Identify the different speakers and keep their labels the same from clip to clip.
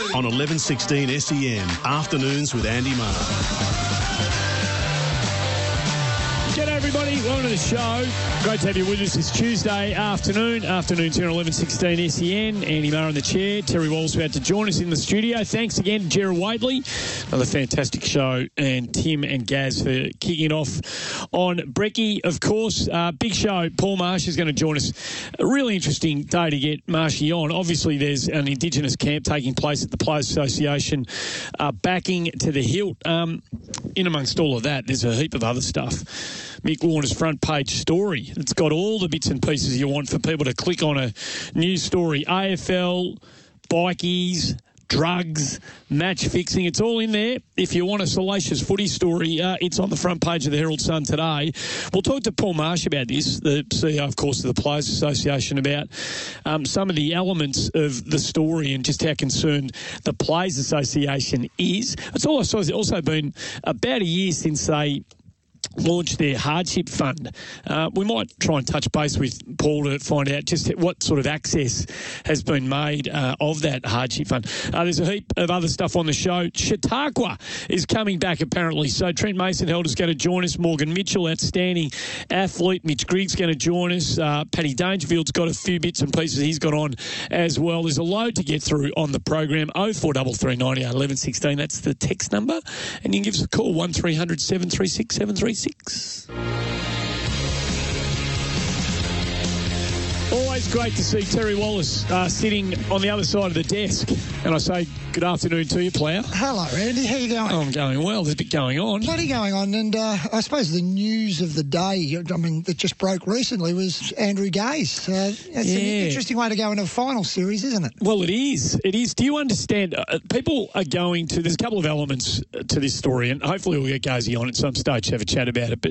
Speaker 1: on 1116 SEN. Afternoons with Andy Marr.
Speaker 2: G'day everybody, welcome to the show. Great to have you with us this Tuesday afternoons here on 1116 SEN. Andy Marr in the chair, Terry Wallace about to join us in the studio. Thanks again to Gerard Whateley, another fantastic show, and Tim and Gaz for kicking it off on Brecky, of course. Big show, Paul Marsh is going to join us. A really interesting day to get Marshy on. Obviously there's an Indigenous camp taking place at the Players Association, backing to the hilt. In amongst all of that, there's a heap of other stuff. Mick Warner's front page story. It's got all the bits and pieces you want for people to click on a news story. AFL, bikies, drugs, match fixing. It's all in there. If you want a salacious footy story, it's on the front page of the Herald Sun today. We'll talk to Paul Marsh about this, the CEO, of course, of the Players Association, about some of the elements of the story and just how concerned the Players Association is. It's also been about a year since they launched their hardship fund. We might try and touch base with Paul to find out just what sort of access has been made of that hardship fund. There's a heap of other stuff on the show. Chautauqua is coming back apparently, so Trent Mason-Held is going to join us. Morgan Mitchell, outstanding athlete. Mitch Grigg's going to join us. Paddy Dangerfield's got a few bits and pieces he's got on as well. There's a load to get through on the program. 0433 98 11 16, that's the text number, and you can give us a call, 1300 736 736. Always great to see Terry Wallace sitting on the other side of the desk. And I say good afternoon to you, player.
Speaker 3: Hello, Andy. How you going?
Speaker 2: Oh, I'm going well. There's a bit going on.
Speaker 3: Plenty going on. And I suppose the news of the day, that just broke recently was Andrew Gaze. It's an interesting way to go into a final series, isn't it?
Speaker 2: Well, it is. It is. Do you understand? People are going to... There's a couple of elements to this story, and hopefully we'll get Gazy on at some stage to have a chat about it. But...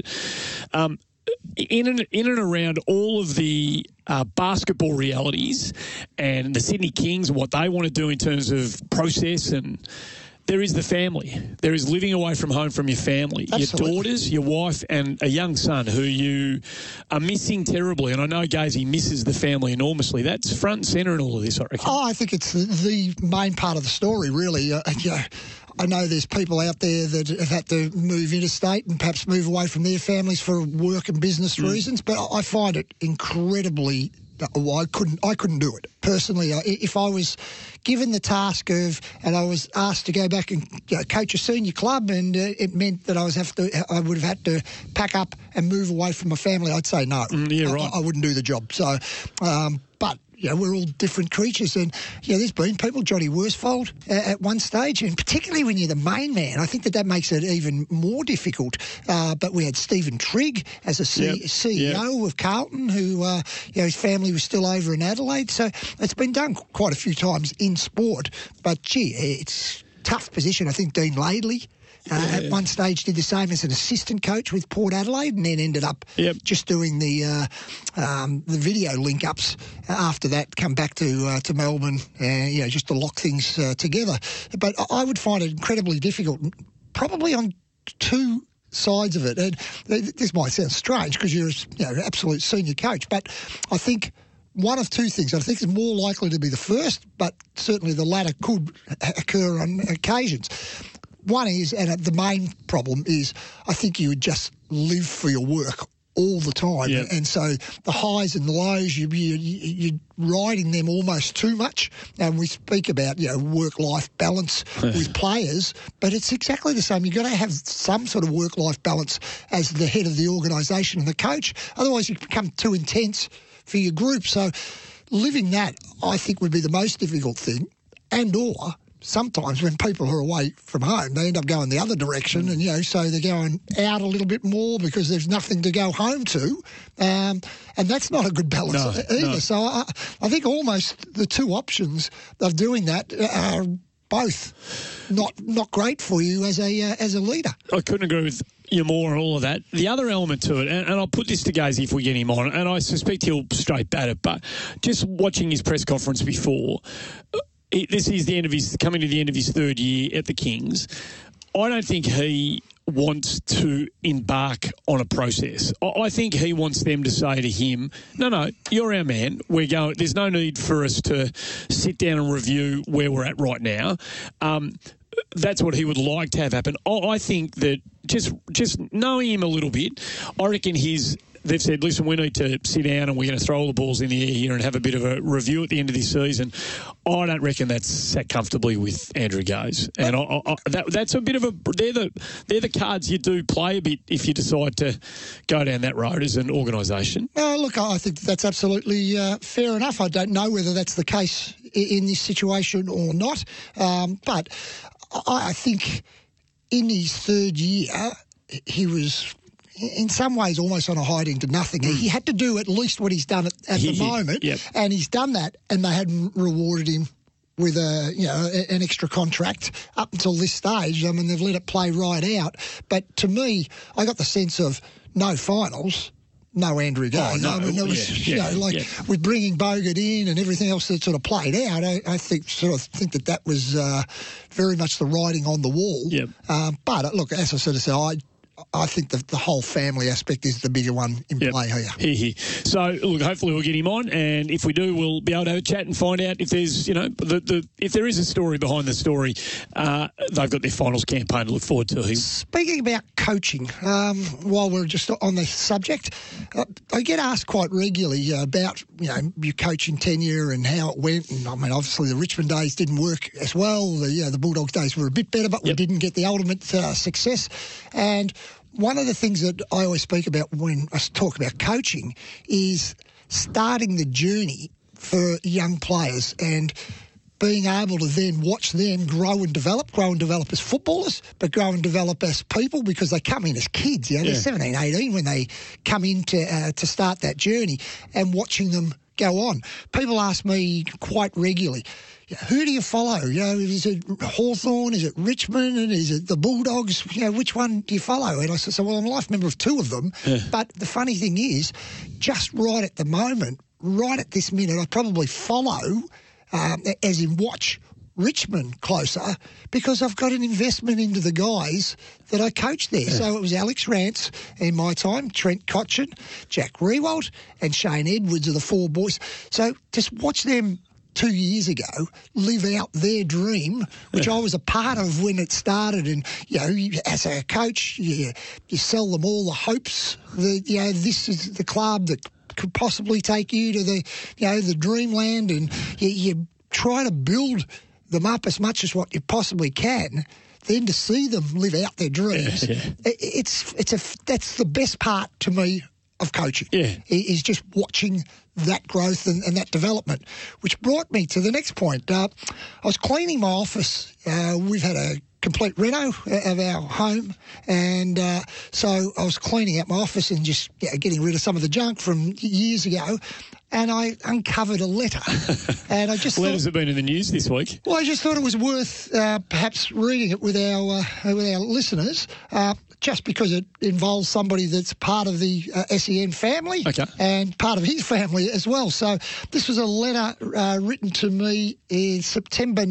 Speaker 2: In and around all of the basketball realities and the Sydney Kings and what they want to do in terms of process, and there is the family. There is living away from home from your family, Absolutely. Your daughters, your wife, and a young son who you are missing terribly. And I know Gazy misses the family enormously. That's front and centre in all of this, I reckon.
Speaker 3: Oh, I think it's the main part of the story, really. I know there's people out there that have had to move interstate and perhaps move away from their families for work and business reasons, but I find it incredibly... I couldn't do it personally. If I was given the task of, and I was asked to go back and coach a senior club, and it meant that I would have had to pack up and move away from my family, I'd say no.
Speaker 2: Right.
Speaker 3: I wouldn't do the job. So, but we're all different creatures, and there's been people, Johnny Worsfold at one stage, and particularly when you're the main man, I think that makes it even more difficult. But we had Stephen Trigg as a CEO of Carlton, who his family was still over in Adelaide. So it's been done quite a few times in sport. But it's a tough position. I think Dean Laidley at one stage did the same as an assistant coach with Port Adelaide, and then ended up just doing the video link-ups after that, come back to Melbourne, just to lock things together. But I would find it incredibly difficult, probably on two sides of it. And this might sound strange because you're an absolute senior coach, but I think one of two things. I think it's more likely to be the first, but certainly the latter could occur on occasions. One is, and the main problem is, I think you would just live for your work all the time. Yep. And so the highs and the lows, you're riding them almost too much. And we speak about, work-life balance with players, but it's exactly the same. You've got to have some sort of work-life balance as the head of the organisation and the coach. Otherwise, you become too intense for your group. So living that, I think, would be the most difficult thing. And/or sometimes when people are away from home, they end up going the other direction, and so they're going out a little bit more because there's nothing to go home to, and that's not a good balance either. No. So I think almost the two options of doing that are both not great for you as a leader. I
Speaker 2: couldn't agree with you more on all of that. The other element to it, and I'll put this to Gazy if we get him on, and I suspect he'll straight bat it, but just watching his press conference before. This is coming to the end of his third year at the Kings. I don't think he wants to embark on a process. I think he wants them to say to him, no, you're our man. We're going. There's no need for us to sit down and review where we're at right now. That's what he would like to have happen. I think that just knowing him a little bit, I reckon they've said, listen, we need to sit down and we're going to throw all the balls in the air here and have a bit of a review at the end of this season. I don't reckon that's sat comfortably with Andrew Gaze. And that's a bit of they're the cards you do play a bit if you decide to go down that road as an organisation.
Speaker 3: Look, I think that's absolutely fair enough. I don't know whether that's the case in this situation or not. But I think in his third year, he was in some ways almost on a hiding to nothing. He had to do at least what he's done at the moment, and he's done that, and they hadn't rewarded him with an extra contract up until this stage. I mean, they've let it play right out. But to me, I got the sense of no finals, no Andrew Gaze.
Speaker 2: Oh, no.
Speaker 3: I mean, there was, with bringing Bogut in and everything else that sort of played out, I think that was very much the writing on the wall.
Speaker 2: Yep.
Speaker 3: But look, as I sort of said, I think the whole family aspect is the bigger one in play here.
Speaker 2: So, look, hopefully we'll get him on, and if we do, we'll be able to have a chat and find out if there's, if there is a story behind the story. They've got their finals campaign to look forward to.
Speaker 3: Speaking about coaching, while we're just on the subject, I get asked quite regularly about, your coaching tenure and how it went. And I mean, obviously the Richmond days didn't work as well. The Bulldogs days were a bit better, but we didn't get the ultimate success. And one of the things that I always speak about when I talk about coaching is starting the journey for young players and being able to then watch them grow and develop as footballers, but grow and develop as people, because they come in as kids. They're 17, 18 when they come in to start that journey, and watching them go on. People ask me quite regularly, who do you follow? Is it Hawthorn? Is it Richmond? And is it the Bulldogs? Which one do you follow? And I said, well, I'm a life member of two of them. Yeah. But the funny thing is, just right at the moment, right at this minute, I probably follow, as in watch, Richmond closer, because I've got an investment into the guys that I coached there. Yeah. So it was Alex Rance in my time, Trent Cotchin, Jack Riewoldt, and Shane Edwards are the four boys. So just watch them 2 years ago live out their dream, which I was a part of when it started. And, as a coach, you sell them all the hopes that, this is the club that could possibly take you to the dreamland, and you try to build them up as much as what you possibly can. Then to see them live out their dreams, that's the best part to me of coaching, is just watching that growth and that development, which brought me to the next point. I was cleaning my office. We've had a complete reno of our home, and so I was cleaning out my office and just getting rid of some of the junk from years ago, and I uncovered a letter. And I just
Speaker 2: letters have been in the news this week.
Speaker 3: Well, I just thought it was worth perhaps reading it with our listeners, just because it involves somebody that's part of the SEN family and part of his family as well. So this was a letter written to me in September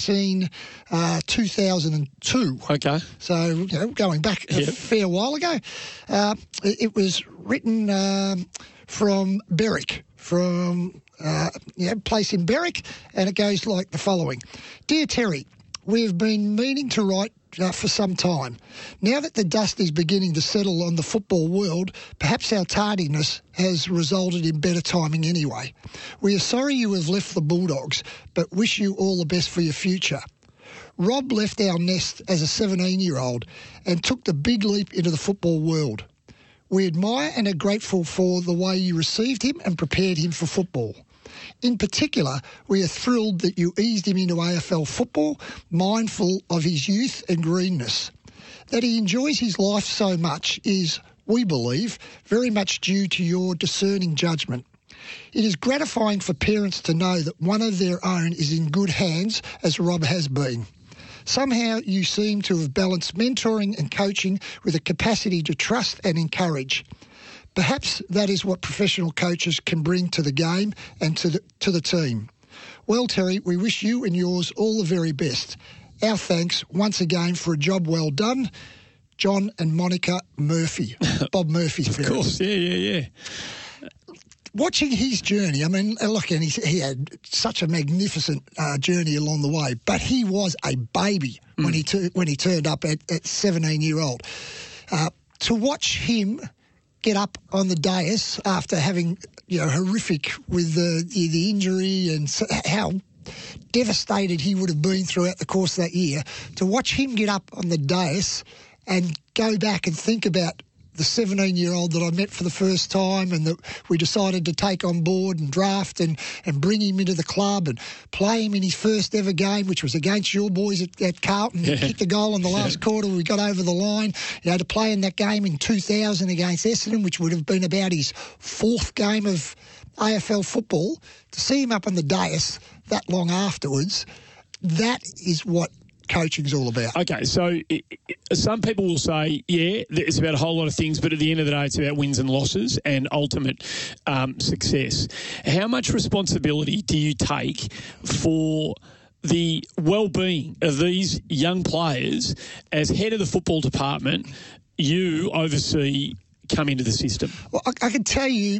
Speaker 3: 2002. Okay. So, going back a fair while ago. It was written from Berwick, from place in Berwick, and it goes like the following. Dear Terry, we have been meaning to write for some time. Now that the dust is beginning to settle on the football world, perhaps our tardiness has resulted in better timing anyway. We are sorry you have left the Bulldogs, but wish you all the best for your future. Rob left our nest as a 17-year-old and took the big leap into the football world. We admire and are grateful for the way you received him and prepared him for football. In particular, we are thrilled that you eased him into AFL football, mindful of his youth and greenness. That he enjoys his life so much is, we believe, very much due to your discerning judgment. It is gratifying for parents to know that one of their own is in good hands, as Rob has been. Somehow you seem to have balanced mentoring and coaching with a capacity to trust and encourage. Perhaps that is what professional coaches can bring to the game and to the team. Well, Terry, we wish you and yours all the very best. Our thanks once again for a job well done. John and Monica Murphy, Bob Murphy's parents.
Speaker 2: Of course, yeah.
Speaker 3: Watching his journey, I mean, look, and he had such a magnificent journey along the way, but he was a baby when he turned up at 17-year-old. To watch him get up on the dais after having, horrific with the injury and how devastated he would have been throughout the course of that year, to watch him get up on the dais and go back and think about the 17-year-old that I met for the first time and that we decided to take on board and draft and bring him into the club and play him in his first ever game, which was against your boys at Carlton. He kicked the goal in the last quarter. We got over the line. To play in that game in 2000 against Essendon, which would have been about his fourth game of AFL football, to see him up on the dais that long afterwards, that is what coaching's all about.
Speaker 2: Okay, so some people will say, it's about a whole lot of things, but at the end of the day, it's about wins and losses and ultimate success. How much responsibility do you take for the well-being of these young players as head of the football department you oversee come into the system?
Speaker 3: Well, I can tell you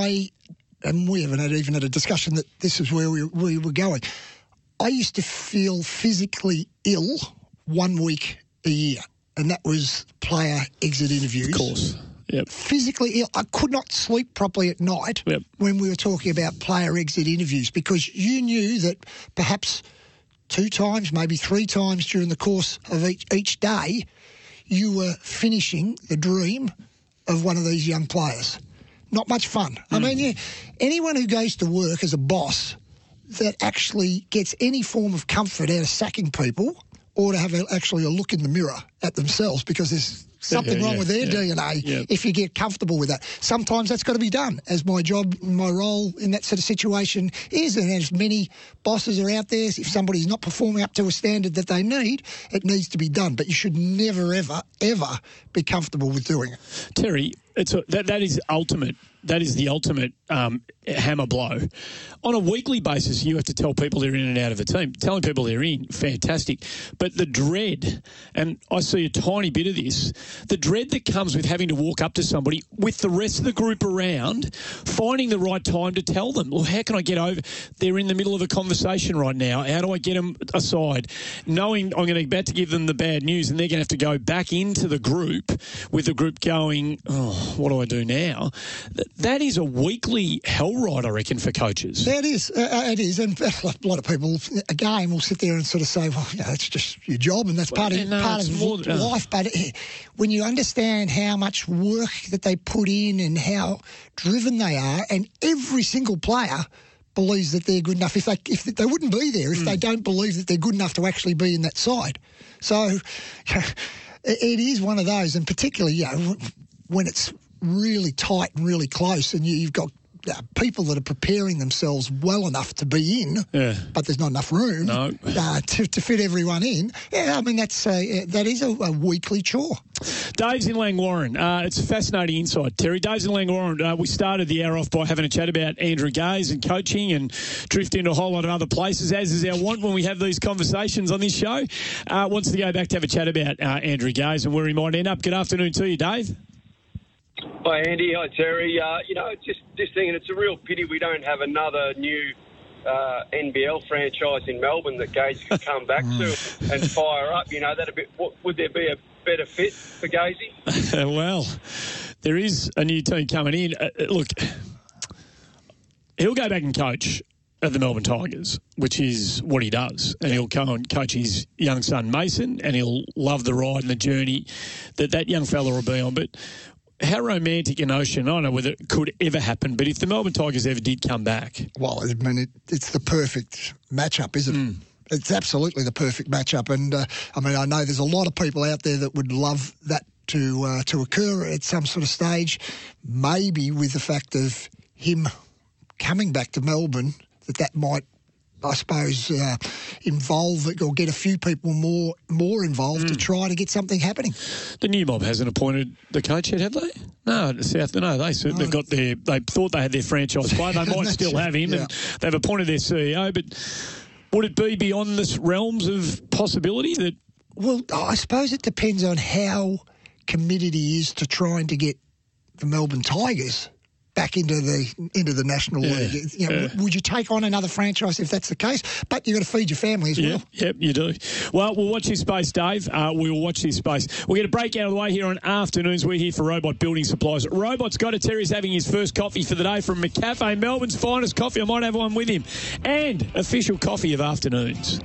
Speaker 3: and we haven't even had a discussion that this is where we were going. I used to feel physically ill 1 week a year, and that was player exit interviews.
Speaker 2: Of course. Yep.
Speaker 3: Physically ill. I could not sleep properly at night when we were talking about player exit interviews, because you knew that perhaps 2 times, maybe 3 times during the course of each day, you were finishing the dream of one of these young players. Not much fun. I mean, anyone who goes to work as a boss that actually gets any form of comfort out of sacking people or to have actually a look in the mirror at themselves, because there's something wrong with their DNA if you get comfortable with that. Sometimes that's got to be done, as my job, my role in that sort of situation is, and as many bosses are out there, if somebody's not performing up to a standard that they need, it needs to be done. But you should never, ever, ever be comfortable with doing it.
Speaker 2: Terry, that is ultimate. That is the ultimate hammer blow. On a weekly basis, you have to tell people they're in and out of a team. Telling people they're in, fantastic. But the dread, and I see a tiny bit of this, the dread that comes with having to walk up to somebody with the rest of the group around, finding the right time to tell them, well, how can I get over? They're in the middle of a conversation right now. How do I get them aside? Knowing I'm going to be about to give them the bad news, and they're going to have to go back into the group with the group going, oh, what do I do now? That is a weekly hell ride, I reckon, for coaches.
Speaker 3: It is. It is. And a lot of people, again, will sit there and sort of say, well, it's just your job and that's part of life. But when you understand how much work that they put in and how driven they are, and every single player believes that they're good enough. If they wouldn't be there if they don't believe that they're good enough to actually be in that side. So it is one of those, and particularly, when it's really tight and really close, and you've got people that are preparing themselves well enough to be in, but there's not enough room to fit everyone in. I mean, that is a weekly chore.
Speaker 2: Dave's in Langwarrin. It's a fascinating insight, Terry. Dave's in Langwarrin. We started the hour off by having a chat about Andrew Gaze and coaching, and drift into a whole lot of other places, as is our want when we have these conversations on this show. Wants to go back to have a chat about Andrew Gaze and where he might end up. Good afternoon to you, Dave.
Speaker 4: Hi, Andy. Hi, Terry. Just thinking it's a real pity we don't have another new NBL franchise in Melbourne that Gaze could come back to and fire up. Would there be a better fit for Gazy?
Speaker 2: Well, there is a new team coming in. Look, he'll go back and coach at the Melbourne Tigers, which is what he does. And he'll go and coach his young son, Mason, and he'll love the ride and the journey that young fella will be on. But how romantic an ocean, I don't know whether it could ever happen, but if the Melbourne Tigers ever did come back.
Speaker 3: Well, I mean, it's the perfect matchup, isn't it? It's absolutely the perfect matchup. And, I know there's a lot of people out there that would love that to occur at some sort of stage, maybe with the fact of him coming back to Melbourne, that might, I suppose, involve or get a few people more involved to try to get something happening.
Speaker 2: The new mob hasn't appointed the coach yet, have they? No, they've got they thought they had their franchise player. They might still have him, and they've appointed their CEO. But would it be beyond the realms of possibility that?
Speaker 3: Well, I suppose it depends on how committed he is to trying to get the Melbourne Tigers back into the National League. Would you take on another franchise if that's the case? But you've got to feed your family as well.
Speaker 2: Yep, you do. Well, we'll watch this space, Dave. We will watch this space. We'll get a break out of the way here on Afternoons. We're here for Robot Building Supplies. Robot's got it. Terry's having his first coffee for the day from McCafe, Melbourne's finest coffee. I might have one with him. And official coffee of Afternoons.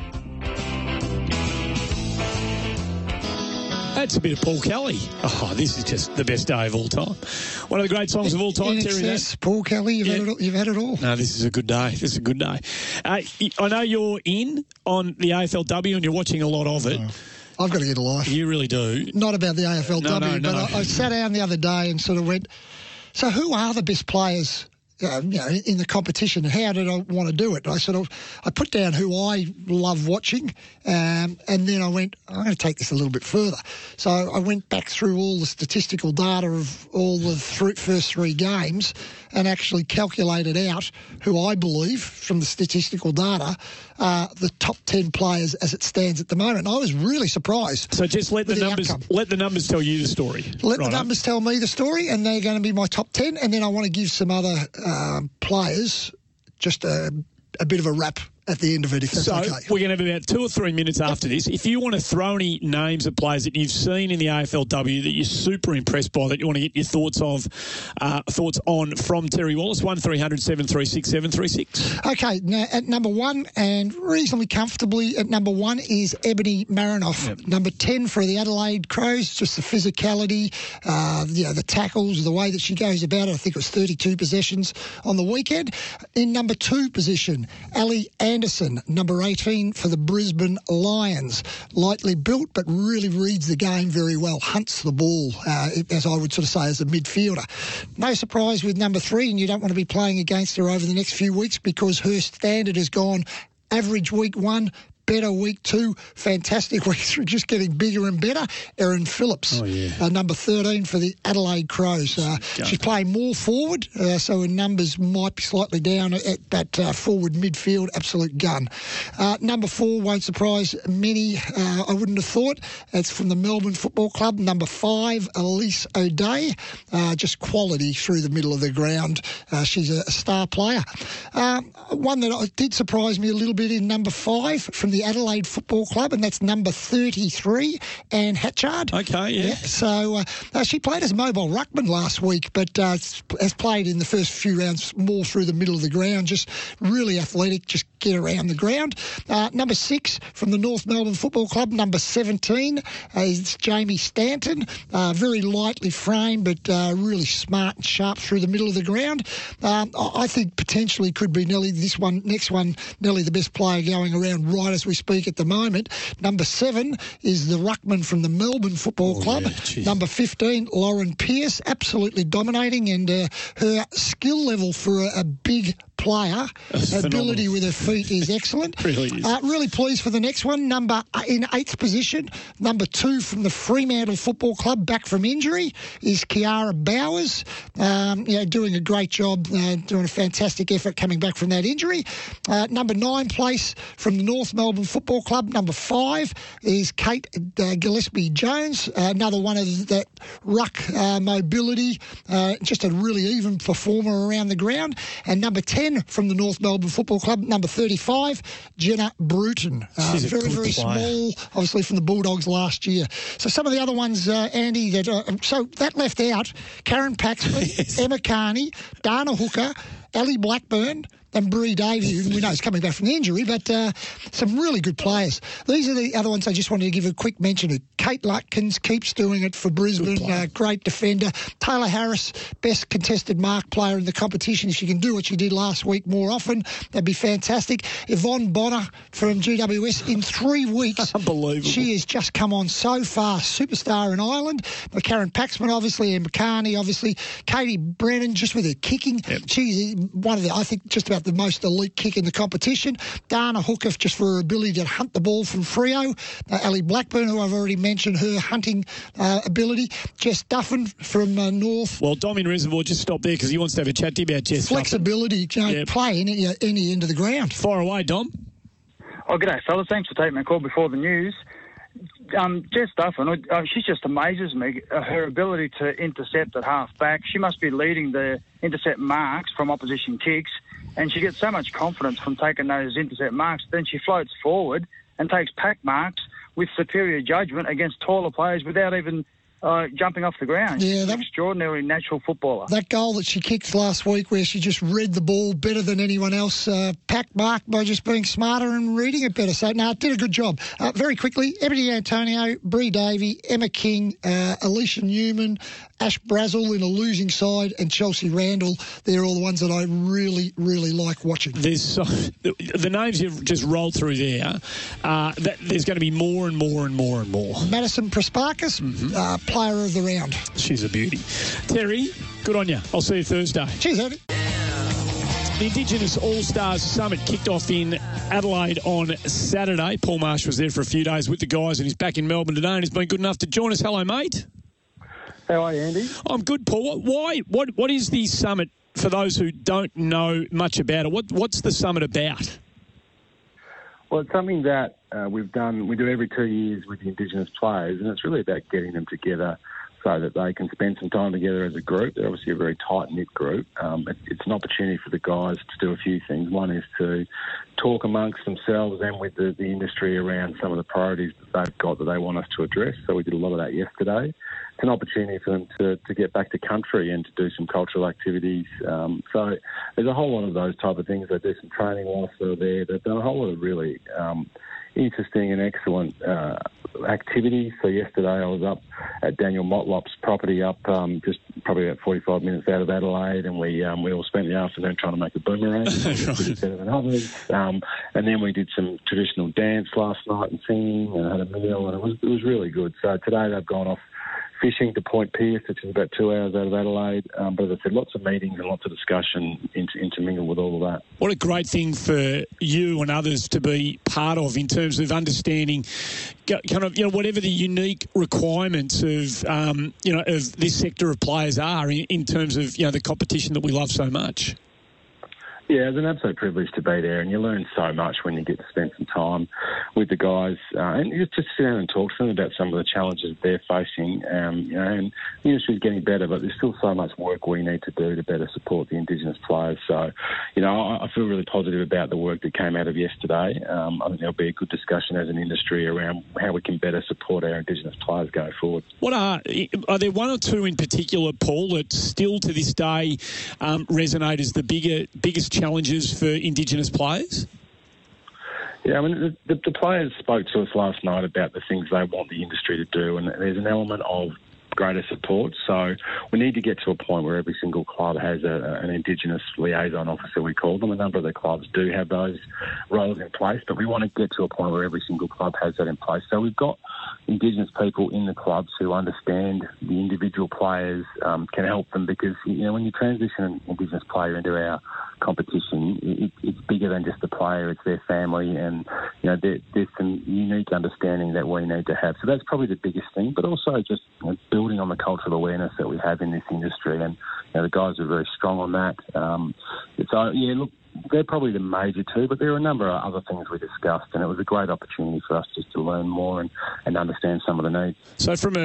Speaker 2: That's a bit of Paul Kelly. Oh, this is just the best day of all time. One of the great songs of all time, Terry.
Speaker 3: Yes, Paul Kelly, you've had it all.
Speaker 2: No, this is a good day. This is a good day. I know you're in on the AFLW and you're watching a lot of it.
Speaker 3: I've got to get a life.
Speaker 2: You really do.
Speaker 3: Not about the AFLW,
Speaker 2: No.
Speaker 3: but I sat down the other day and sort of went, so who are the best players in the competition? How did I want to do it? I put down who I love watching, and then I went, I'm going to take this a little bit further. So I went back through all the statistical data of all the first three games and actually calculated out who I believe, from the statistical data, the top 10 players as it stands at the moment. And I was really surprised.
Speaker 2: So just let the numbers tell you the story.
Speaker 3: Let the numbers tell me the story, and they're going to be my top 10. And then I want to give some other players just a bit of a wrap at the end of it, if that's okay.
Speaker 2: We're going to have about 2 or 3 minutes after this. If you want to throw any names of players that you've seen in the AFLW that you're super impressed by, that you want to get your thoughts on from Terry Wallace, 1300 736 736.
Speaker 3: Okay, now at number 1, and reasonably comfortably at number 1, is Ebony Marinoff. Yep. Number 10 for the Adelaide Crows, just the physicality, the tackles, the way that she goes about it. I think it was 32 possessions on the weekend. In number 2 position, Ali Anderson, number 18 for the Brisbane Lions. Lightly built, but really reads the game very well. Hunts the ball, as I would sort of say, as a midfielder. No surprise with number 3, and you don't want to be playing against her over the next few weeks because her standard has gone average week 1, better week 2, fantastic week 3, just getting bigger and better. Erin Phillips, number 13 for the Adelaide Crows. She's playing more forward, so her numbers might be slightly down at that forward midfield. Absolute gun. Number 4 won't surprise many, I wouldn't have thought. It's from the Melbourne Football Club. Number 5, Elise O'Day. Just quality through the middle of the ground. She's a star player. One that did surprise me a little bit in number 5 from the Adelaide Football Club, and that's number 33, Anne Hatchard.
Speaker 2: Okay, yeah.
Speaker 3: So she played as a mobile ruckman last week, but has played in the first few rounds more through the middle of the ground, just really athletic, just get around the ground. Number 6 from the North Melbourne Football Club, number 17 is Jamie Stanton. Very lightly framed, but really smart and sharp through the middle of the ground. I think potentially could be next one, the best player going around right as we speak at the moment. Number 7 is the ruckman from the Melbourne Football Club. Number 15, Lauren Pearce, absolutely dominating, and her skill level for a big player, ability with her feet is excellent.
Speaker 2: Really is.
Speaker 3: Really pleased for the next one. In 8th position, number 2 from the Fremantle Football Club, back from injury, is Kiara Bowers. Doing a great job, doing a fantastic effort coming back from that injury. Number 9 place from the North Melbourne Football Club, number 5 is Kate Gillespie-Jones, another one of that ruck mobility, just a really even performer around the ground. And number 10 from the North Melbourne Football Club, number 35, Jenna Bruton. Very small, obviously from the Bulldogs last year. So some of the other ones, Andy, that left out Karen Paxman, Emma Carney, Dana Hooker, Ellie Blackburn, and Brie Davey, who we know is coming back from the injury, but some really good players. These are the other ones I just wanted to give a quick mention to. Kate Lutkins keeps doing it for Brisbane, great defender. Taylor Harris, best contested mark player in the competition. If she can do what she did last week more often, that'd be fantastic. Yvonne Bonner from GWS, in 3 weeks.
Speaker 2: Unbelievable.
Speaker 3: She has just come on so fast. Superstar in Ireland. Karen Paxman, obviously, and McCarney, obviously. Katie Brennan, just with her kicking. Yep. She's one of the, I think, just about the most elite kick in the competition. Dana Hooker, just for her ability to hunt the ball from Freo. Ali Blackburn, who I've already mentioned, her hunting ability. Jess Duffin from North.
Speaker 2: Well, Dom in Reservoir, just stop there because he wants to have a chat to you about Jess
Speaker 3: Flexibility, play any end of the ground.
Speaker 2: Fire away, Dom.
Speaker 5: Oh, g'day, fellas. Thanks for taking my call before the news. Jess Duffin, she just amazes me. Her ability to intercept at half back. She must be leading the intercept marks from opposition kicks, and she gets so much confidence from taking those intercept marks. Then she floats forward and takes pack marks with superior judgment against taller players without even jumping off the ground.
Speaker 3: Yeah,
Speaker 5: She's an extraordinary natural footballer.
Speaker 3: That goal that she kicked last week where she just read the ball better than anyone else, packed mark by just being smarter and reading it better. So, no, did a good job. Very quickly, Ebony Antonio, Bree Davey, Emma King, Alicia Newman, Ash Brazel in a losing side, and Chelsea Randall. They're all the ones that I really, really like watching.
Speaker 2: The names you've just rolled through there, there's going to be more and more and more and more.
Speaker 3: Madison Prasparkas, player of the round.
Speaker 2: She's a beauty. Terry, good on you. I'll see you Thursday.
Speaker 3: Cheers, Eddie.
Speaker 2: The Indigenous All-Stars Summit kicked off in Adelaide on Saturday. Paul Marsh was there for a few days with the guys and he's back in Melbourne today and he's been good enough to join us. Hello, mate.
Speaker 6: How are you, Andy?
Speaker 2: I'm good, Paul. What is the summit for those who don't know much about it? What's the summit about?
Speaker 6: Well, it's something that we do every 2 years with the Indigenous players, and it's really about getting them together so that they can spend some time together as a group. They're obviously a very tight-knit group. It's an opportunity for the guys to do a few things. One is to talk amongst themselves and with the industry around some of the priorities that they've got that they want us to address. So we did a lot of that yesterday. It's an opportunity for them to get back to country and to do some cultural activities. So there's a whole lot of those type of things. They do some training whilst they're there. They've done a whole lot of really interesting and excellent activities. So yesterday I was up at Daniel Motlop's property up just probably about 45 minutes out of Adelaide, and we all spent the afternoon trying to make a boomerang. Right. Better than others. And then we did some traditional dance last night and singing and had a meal, and it was really good. So today they've gone off fishing to Point Pearce, which is about 2 hours out of Adelaide. But as I said, lots of meetings and lots of discussion intermingled with all of that. What a great thing for you and others to be part of in terms of understanding kind of, whatever the unique requirements of, of this sector of players are in terms of, the competition that we love so much. Yeah, it's an absolute privilege to be there, and you learn so much when you get to spend some time with the guys and just sit down and talk to them about some of the challenges they're facing. And the industry's getting better, but there's still so much work we need to do to better support the Indigenous players. So, I feel really positive about the work that came out of yesterday. I think there'll be a good discussion as an industry around how we can better support our Indigenous players going forward. Are there one or two in particular, Paul, that still to this day resonate as the biggest challenges for Indigenous players? Yeah, the players spoke to us last night about the things they want the industry to do, and there's an element of greater support. So we need to get to a point where every single club has an Indigenous liaison officer, we call them. A number of the clubs do have those roles in place, but we want to get to a point where every single club has that in place. So we've got Indigenous people in the clubs who understand the individual players, can help them, because, when you transition an Indigenous player into our competition, it's bigger than just the player, it's their family, and there's some unique understanding that we need to have. So that's probably the biggest thing, but also just building on the cultural awareness that we have in this industry, and the guys are very strong on that. They're probably the major two, but there are a number of other things we discussed, and it was a great opportunity for us just to learn more and understand some of the needs. So from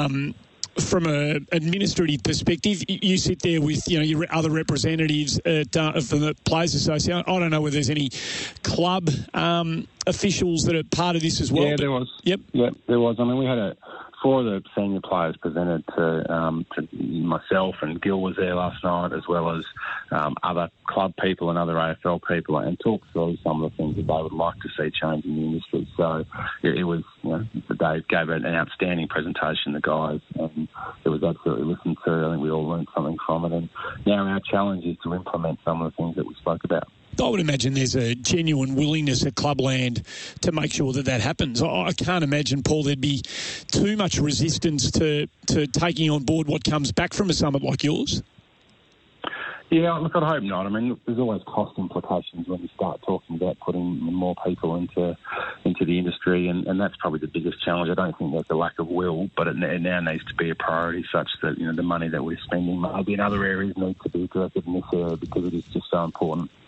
Speaker 6: a administrative perspective, you sit there with your other representatives from the Players Association. I don't know whether there's any club officials that are part of this as well. Yeah, there was. Yep, there was. We had 4 of the senior players presented to myself, and Gil was there last night, as well as other club people and other AFL people, and talked through some of the things that they would like to see change in the industry. So it was, Dave gave an outstanding presentation, the guys, and it was absolutely listened to. I think we all learned something from it, and now our challenge is to implement some of the things that we spoke about. I would imagine there's a genuine willingness at Clubland to make sure that happens. I can't imagine, Paul, there'd be too much resistance to taking on board what comes back from a summit like yours. Yeah, look, I'd hope not. There's always cost implications when you start talking about putting more people into the industry, and that's probably the biggest challenge. I don't think there's a lack of will, but it now needs to be a priority, such that the money that we're spending maybe in other areas needs to be directed in this area, because it is just so important.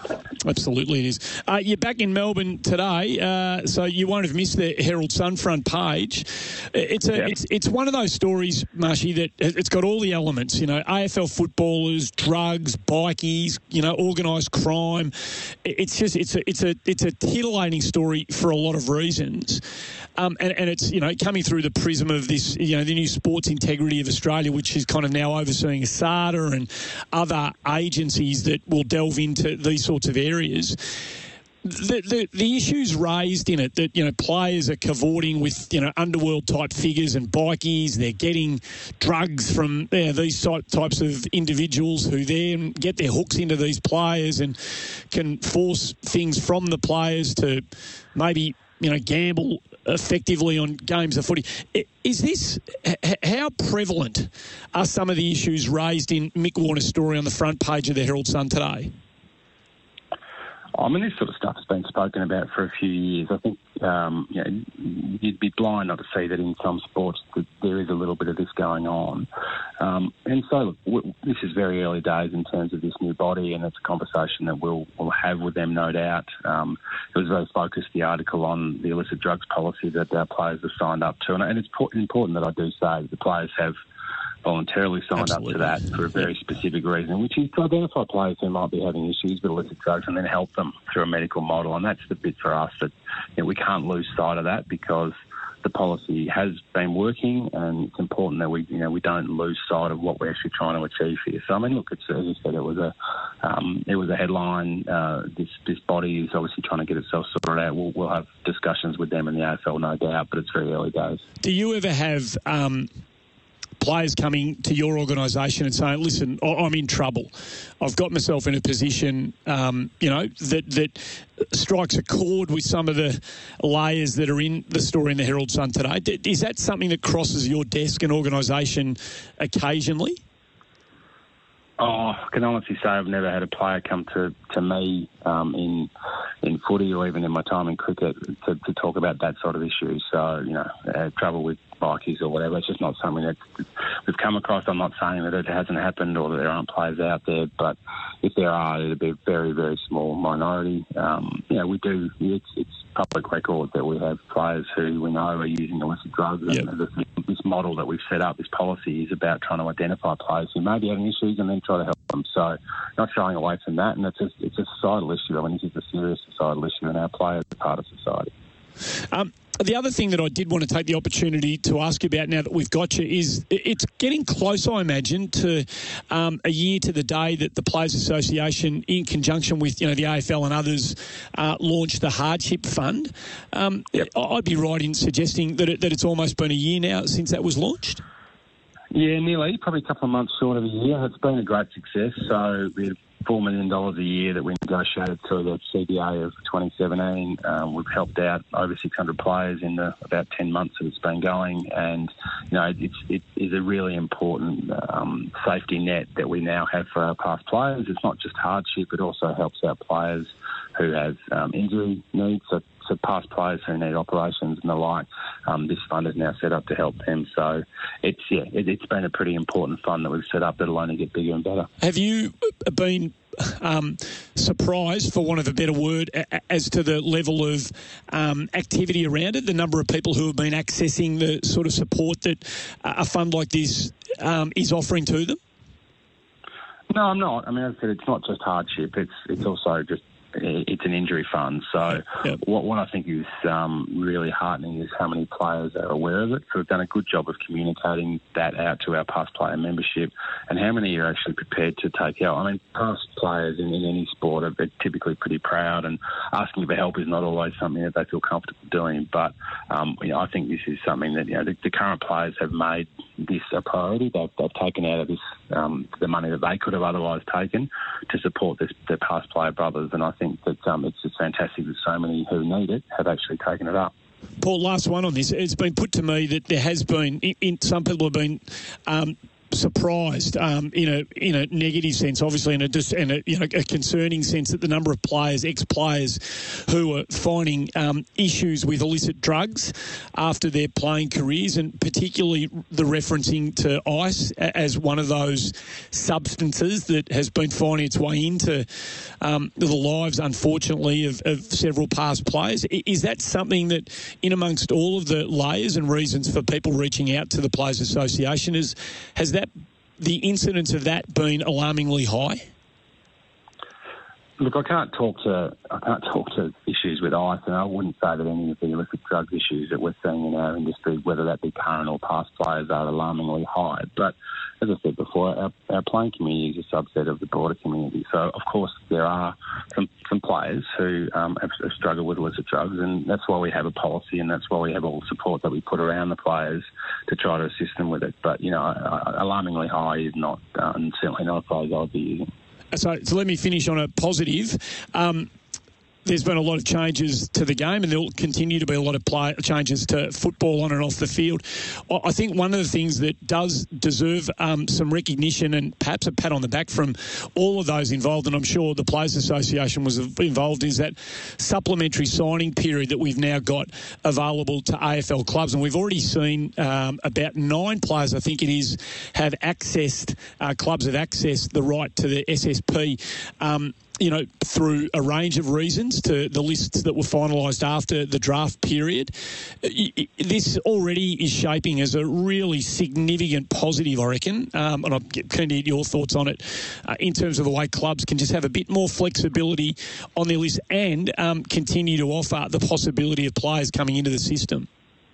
Speaker 2: Absolutely it is. You're back in Melbourne today, so you won't have missed the Herald Sun front page. It's one of those stories, Marshy, that it's got all the elements. You know, AFL footballers, drugs, bikies, you know, organised crime. It's a titillating story for a lot of reasons. And it's, you know, coming through the prism of this, you know, the new Sports Integrity of Australia, which is kind of now overseeing ASADA and other agencies that will delve into these sorts of areas. The issues raised in it that, you know, players are cavorting with, you know, underworld type figures and bikies. They're getting drugs from these types of individuals who then get their hooks into these players and can force things from the players to maybe, you know, gamble effectively on games of footy. Is this, how prevalent are some of the issues raised in Mick Warner's story on the front page of the Herald Sun today?
Speaker 6: I mean, this sort of stuff has been spoken about for a few years. I think you know, you'd be blind not to see that in some sports that there is a little bit of this going on. And so, look, this is very early days in terms of this new body, and it's a conversation that we'll have with them, no doubt. It was very focused, the article, on the illicit drugs policy that our players have signed up to. And it's important that I do say that the players have voluntarily signed up to that for a very specific reason, which is to identify players who might be having issues with illicit drugs and then help them through a medical model. And that's the bit for us that, you know, we can't lose sight of that, because the policy has been working, and it's important that we don't lose sight of what we're actually trying to achieve here. So I mean, look, it's, as I said, it was a headline. This body is obviously trying to get itself sorted out. We'll have discussions with them in the AFL, no doubt, but it's very early days.
Speaker 2: Do you ever have players coming to your organisation and saying, listen, I'm in trouble. I've got myself in a position, you know, that strikes a chord with some of the layers that are in the story in the Herald Sun today. Is that something that crosses your desk and organisation occasionally?
Speaker 6: Oh, I can honestly say I've never had a player come to me in footy or even in my time in cricket to talk about that sort of issue. So, you know, trouble with bikies or whatever, it's just not something that we've come across. I'm not saying that it hasn't happened or that there aren't players out there, but if there are, it'll be a very, very small minority. You know, we do, it's public record that we have players who we know are using illicit drugs.
Speaker 2: Yep.
Speaker 6: And this model that we've set up, this policy, is about trying to identify players who may be having issues and then try to help them. So not shying away from that. And it's a societal issue. I mean, this is a serious societal issue, and our players are part of society.
Speaker 2: The other thing that I did want to take the opportunity to ask you about now that we've got you is it's getting close, I imagine, to a year to the day that the Players Association, in conjunction with, you know, the AFL and others, launched the Hardship Fund.
Speaker 6: Yep.
Speaker 2: I'd be right in suggesting that it's almost been a year now since that was launched?
Speaker 6: Yeah, nearly. Probably a couple of months short of a year. It's been a great success. So we had $4 million a year that we negotiated through the CBA of 2017. We've helped out over 600 players in the about 10 months that it's been going, and you know, it is a really important safety net that we now have for our past players. It's not just hardship; it also helps our players who have injury needs. So past players who need operations and the like, this fund is now set up to help them. So it's been a pretty important fund that we've set up that'll only get bigger and better.
Speaker 2: Have you been surprised, for want of a better word, as to the level of activity around it, the number of people who have been accessing the sort of support that a fund like this is offering to them?
Speaker 6: No, I'm not. I mean, as I said, it's not just hardship. It's also just it's an injury fund. So yep. What I think is really heartening is how many players are aware of it. So we've done a good job of communicating that out to our past player membership, and how many are actually prepared to take help. I mean, past players in any sport are typically pretty proud, and asking for help is not always something that they feel comfortable doing. But you know, I think this is something that, you know, the current players have made this a priority. They've taken out of this the money that they could have otherwise taken to support their past player brothers, and I think that it's just fantastic that so many who need it have actually taken it up.
Speaker 2: Paul, last one on this. It's been put to me that there has been, some people have been surprised in a negative sense, obviously, and a concerning sense that the number of players, ex-players, who are finding issues with illicit drugs after their playing careers, and particularly the referencing to ice as one of those substances that has been finding its way into the lives, unfortunately, of several past players. Is that something that, in amongst all of the layers and reasons for people reaching out to the Players Association, has that the incidence of that been alarmingly high?
Speaker 6: Look, I can't talk to issues with ice, and I wouldn't say that any of the illicit drugs issues that we're seeing in our industry, whether that be current or past players, are alarmingly high. But as I said before, our playing community is a subset of the broader community. So, of course, there are some players who have struggled with illicit drugs, and that's why we have a policy, and that's why we have all the support that we put around the players to try to assist them with it. But, alarmingly high is not, certainly not a phrase I would be using.
Speaker 2: So let me finish on a positive. There's been a lot of changes to the game, and there will continue to be a lot of changes to football on and off the field. I think one of the things that does deserve some recognition and perhaps a pat on the back from all of those involved, and I'm sure the Players Association was involved, is that supplementary signing period that we've now got available to AFL clubs. And we've already seen about 9 players, I think it is, have accessed, clubs have accessed the right to the SSP, through a range of reasons, to the lists that were finalised after the draft period. This already is shaping as a really significant positive, I reckon, and I'm keen to get your thoughts on it, in terms of the way clubs can just have a bit more flexibility on their list and continue to offer the possibility of players coming into the system.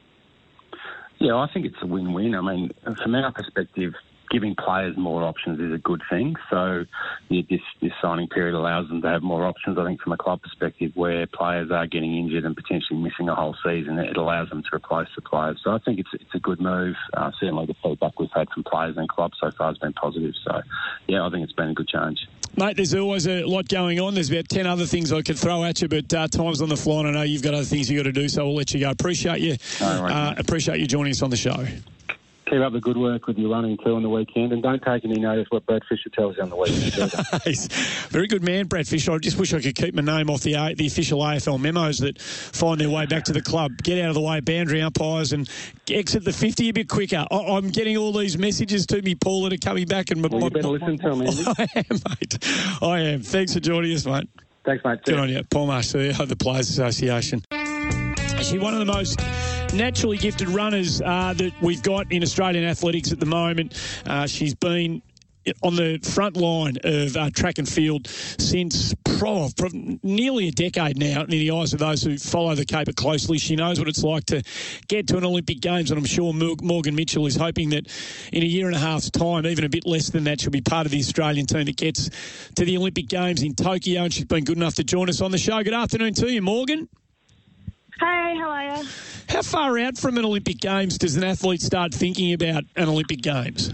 Speaker 6: Yeah, I think it's a win-win. I mean, from our perspective, giving players more options is a good thing. So this signing period allows them to have more options. I think from a club perspective, where players are getting injured and potentially missing a whole season, it allows them to replace the players. So I think it's a good move. Certainly the feedback we've had from players and clubs so far has been positive. So, yeah, I think it's been a good change.
Speaker 2: Mate, there's always a lot going on. There's about 10 other things I could throw at you, but time's on the fly, and I know you've got other things you've got to do, so we'll let you go. Appreciate you joining us on the show.
Speaker 6: Keep up the good work with your running too on the weekend, and don't take any notice what Brad Fisher tells you on the weekend.
Speaker 2: He's a very good man, Brad Fisher. I just wish I could keep my name off the official AFL memos that find their way back to the club. Get out of the way, boundary umpires, and exit the 50 a bit quicker. I'm getting all these messages to me, Paul, that are coming back. And
Speaker 6: you better listen to them, Andy.
Speaker 2: I am, mate. I am. Thanks for joining us, mate.
Speaker 6: Thanks, mate.
Speaker 2: Good on you. Paul Marsh, CEO of the Players Association. She's one of the most naturally gifted runners that we've got in Australian athletics at the moment. She's been on the front line of track and field since nearly a decade now, in the eyes of those who follow the caper closely. She knows what it's like to get to an Olympic Games, and I'm sure Morgan Mitchell is hoping that in a year and a half's time, even a bit less than that, she'll be part of the Australian team that gets to the Olympic Games in Tokyo, and she's been good enough to join us on the show. Good afternoon to you, Morgan.
Speaker 7: Hey, how are you?
Speaker 2: How far out from an Olympic Games does an athlete start thinking about an Olympic Games?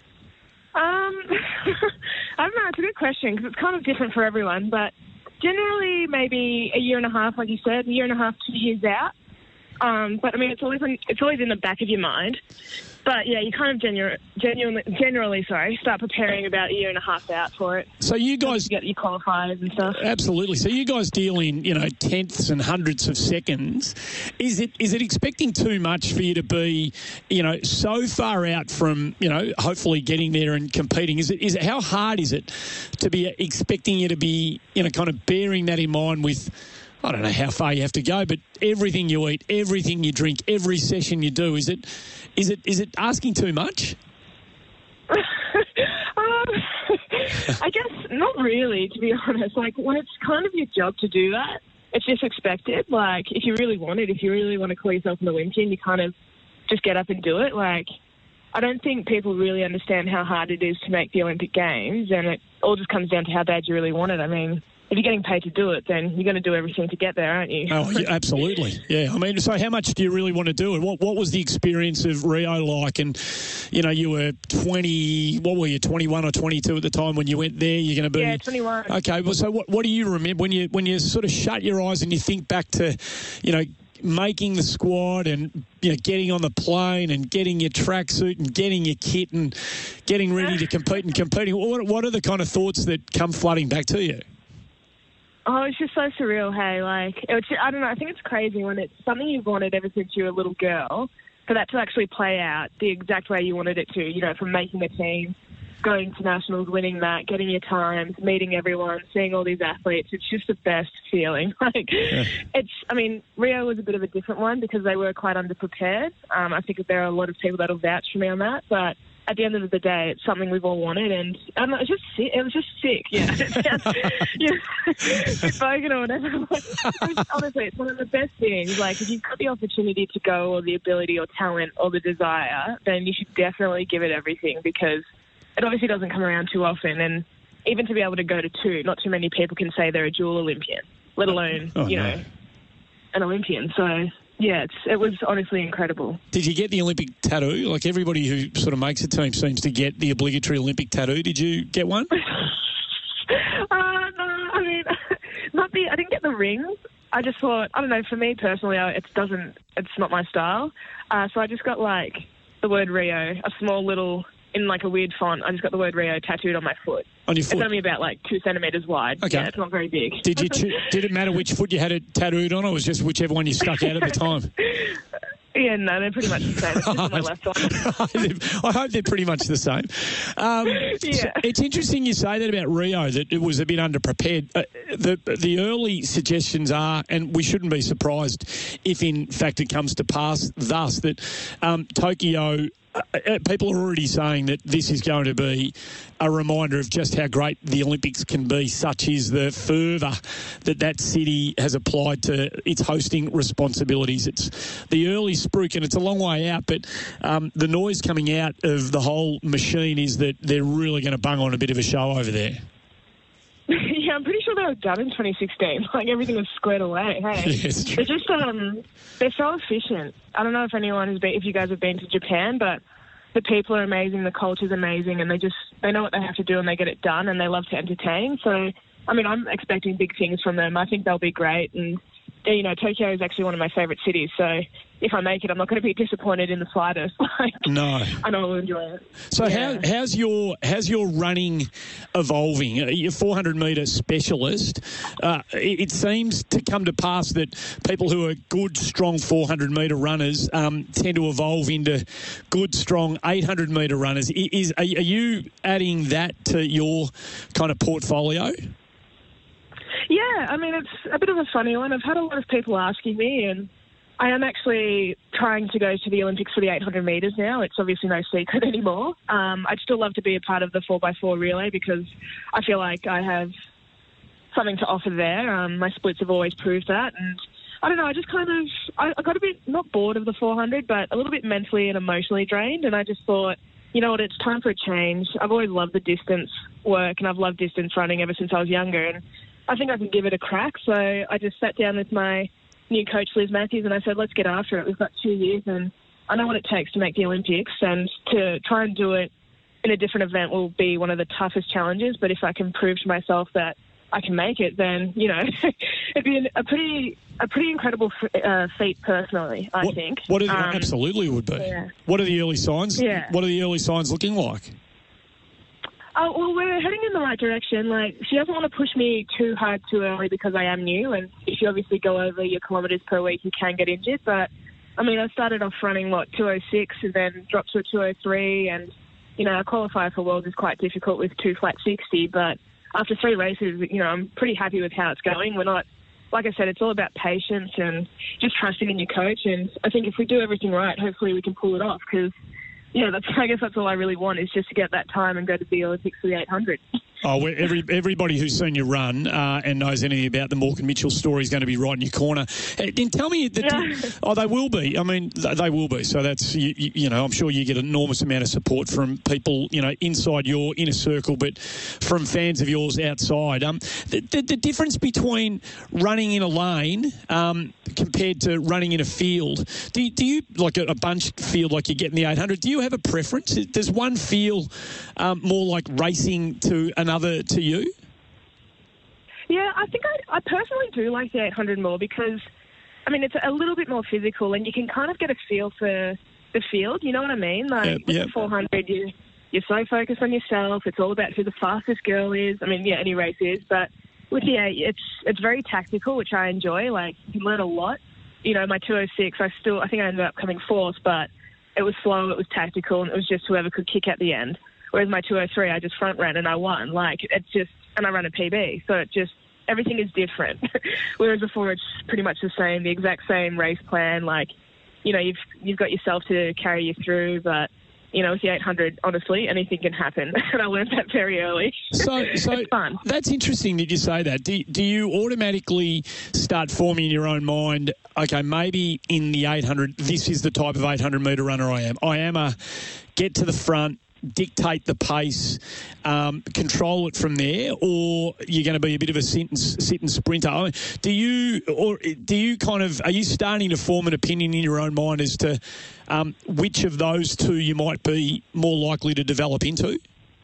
Speaker 7: I don't know. It's a good question because it's kind of different for everyone. But generally, maybe a year and a half, like you said, 2 years out. But I mean, it's always in the back of your mind. But yeah, you kind of generally start preparing about a year and a half out for it.
Speaker 2: So you guys
Speaker 7: get your qualifiers and stuff.
Speaker 2: Absolutely. So you guys deal in tenths and hundredths of seconds. Is it expecting too much for you to be so far out from hopefully getting there and competing? Is it how hard is it to be expecting you to be kind of bearing that in mind with? I don't know how far you have to go, but everything you eat, everything you drink, every session you do, is it asking too much?
Speaker 7: I guess not really, to be honest. Like, when it's kind of your job to do that, it's just expected. Like, if you really want to call yourself an Olympian, you kind of just get up and do it. Like, I don't think people really understand how hard it is to make the Olympic Games, and it all just comes down to how bad you really want it. I mean, if you're getting paid to do it, then you're going to do everything to get there, aren't you?
Speaker 2: Oh, yeah, absolutely. Yeah. I mean, so how much do you really want to do it? What was the experience of Rio like? And, you were 20, what were you, 21 or 22 at the time when you went there? You're going to be...
Speaker 7: Yeah, 21.
Speaker 2: Okay. Well, so what do you remember when you sort of shut your eyes and you think back to, making the squad and getting on the plane and getting your tracksuit and getting your kit and getting ready to compete and competing? What are the kind of thoughts that come flooding back to you?
Speaker 7: Oh, it's just so surreal, hey. I don't know. I think it's crazy when it's something you've wanted ever since you were a little girl, for that to actually play out the exact way you wanted it to, from making the team, going to nationals, winning that, getting your times, meeting everyone, seeing all these athletes. It's just the best feeling. Rio was a bit of a different one because they were quite underprepared. I think that there are a lot of people that'll vouch for me on that, but at the end of the day, it's something we've all wanted, and I don't know, it was just sick, yeah. It's bogan or whatever. Honestly, it's one of the best things. Like, if you've got the opportunity to go, or the ability or talent or the desire, then you should definitely give it everything, because it obviously doesn't come around too often, and even to be able to go to two, not too many people can say they're a dual Olympian, let alone, an Olympian. So, yeah, it was honestly incredible.
Speaker 2: Did you get the Olympic tattoo? Like, everybody who sort of makes a team seems to get the obligatory Olympic tattoo. Did you get one?
Speaker 7: No, I mean, I didn't get the rings. I just thought, I don't know, for me personally, it's not my style. So I just got, the word Rio, a small little, in a weird font, I just got the word Rio tattooed on my foot.
Speaker 2: On your foot?
Speaker 7: It's only about 2 centimetres wide.
Speaker 2: Okay.
Speaker 7: Yeah, it's not very big.
Speaker 2: Did it matter which foot you had it tattooed on, or was just whichever one you stuck out at the time?
Speaker 7: Yeah, no, they're pretty much the same. It's just on my left arm.
Speaker 2: I hope they're pretty much the same.
Speaker 7: Yeah.
Speaker 2: It's interesting you say that about Rio, that it was a bit underprepared. The early suggestions are, and we shouldn't be surprised if in fact it comes to pass thus, that Tokyo, people are already saying that this is going to be a reminder of just how great the Olympics can be. Such is the fervour that city has applied to its hosting responsibilities. It's the early spruik, and it's a long way out, but the noise coming out of the whole machine is that they're really going to bung on a bit of a show over there.
Speaker 7: Yeah, I'm pretty sure they were done in 2016. Everything was squared away. Hey,
Speaker 2: yeah, it's true.
Speaker 7: They're just they're so efficient. I don't know if you guys have been to Japan, but the people are amazing, the culture's amazing, and they know what they have to do and they get it done, and they love to entertain. So, I'm expecting big things from them. I think they'll be great, and Tokyo is actually one of my favourite cities. So if I make it, I'm not going to be disappointed in the slightest.
Speaker 2: No,
Speaker 7: I know I'll enjoy it.
Speaker 2: So how's your running evolving? You're a 400-metre specialist. It seems to come to pass that people who are good, strong 400-metre runners tend to evolve into good, strong 800-metre runners. Are you adding that to your kind of portfolio?
Speaker 7: Yeah, it's a bit of a funny one. I've had a lot of people asking me, and I am actually trying to go to the Olympics for the 800 metres now. It's obviously no secret anymore. I'd still love to be a part of the 4x4 relay because I feel like I have something to offer there. My splits have always proved that. And I don't know, I just I got a bit, not bored of the 400, but a little bit mentally and emotionally drained. And I just thought, you know what, it's time for a change. I've always loved the distance work, and I've loved distance running ever since I was younger. And I think I can give it a crack. So I just sat down with my new coach, Liz Matthews, and I said, let's get after it. We've got 2 years, and I know what it takes to make the Olympics, and to try and do it in a different event will be one of the toughest challenges. But if I can prove to myself that I can make it, then, it'd be a pretty incredible feat personally, I think.
Speaker 2: Absolutely would be. Yeah. What are the early signs?
Speaker 7: Yeah.
Speaker 2: What are the early signs looking like?
Speaker 7: Oh, well, we're heading in the right direction. She doesn't want to push me too hard too early because I am new, and if you obviously go over your kilometres per week, you can get injured. But, I started off running, 206 and then dropped to a 203, and, a qualifier for Worlds is quite difficult with 2 flat 60, but after 3 races, I'm pretty happy with how it's going. We're not, like I said, it's all about patience and just trusting in your coach, and I think if we do everything right, hopefully we can pull it off, because I guess that's all I really want, is just to get that time and go to the Olympics for the 800.
Speaker 2: Oh, everybody who's seen you run and knows anything about the Morgan Mitchell story is going to be right in your corner. And tell me that. Oh, they will be. They will be. So that's I'm sure you get an enormous amount of support from people inside your inner circle, but from fans of yours outside. The difference between running in a lane compared to running in a field. Do you like a bunch field like you get in the 800? Do you have a preference? Does one feel more like racing to another to you?
Speaker 7: Yeah, I think I personally do like the 800 more because I mean, it's a little bit more physical, and you can kind of get a feel for the field. You know what I mean? Like with the 400, you're so focused on yourself. It's all about who the fastest girl is. I mean, yeah, any race is, but with the 8, it's very tactical, which I enjoy. Like, you learn a lot. You know, my 206, I think I ended up coming 4th, but it was slow, it was tactical, and it was just whoever could kick at the end. Whereas my 203, I just front ran and I won. Like, it's just, and I ran a PB, so it just, everything is different. Whereas before, it's pretty much the same, the exact same race plan. Like, you know, you've got yourself to carry you through, but you know, with the 800, honestly, anything can happen. And I learned that very early.
Speaker 2: So
Speaker 7: it's fun.
Speaker 2: That's interesting that you say that. Do you automatically start forming in your own mind, okay, maybe in the 800, this is the type of 800-metre runner I am. I am a get to the front, dictate the pace, control it from there, or you're going to be a bit of a sit and sprinter? I mean, do you kind of, are you starting to form an opinion in your own mind as to which of those two you might be more likely to develop into?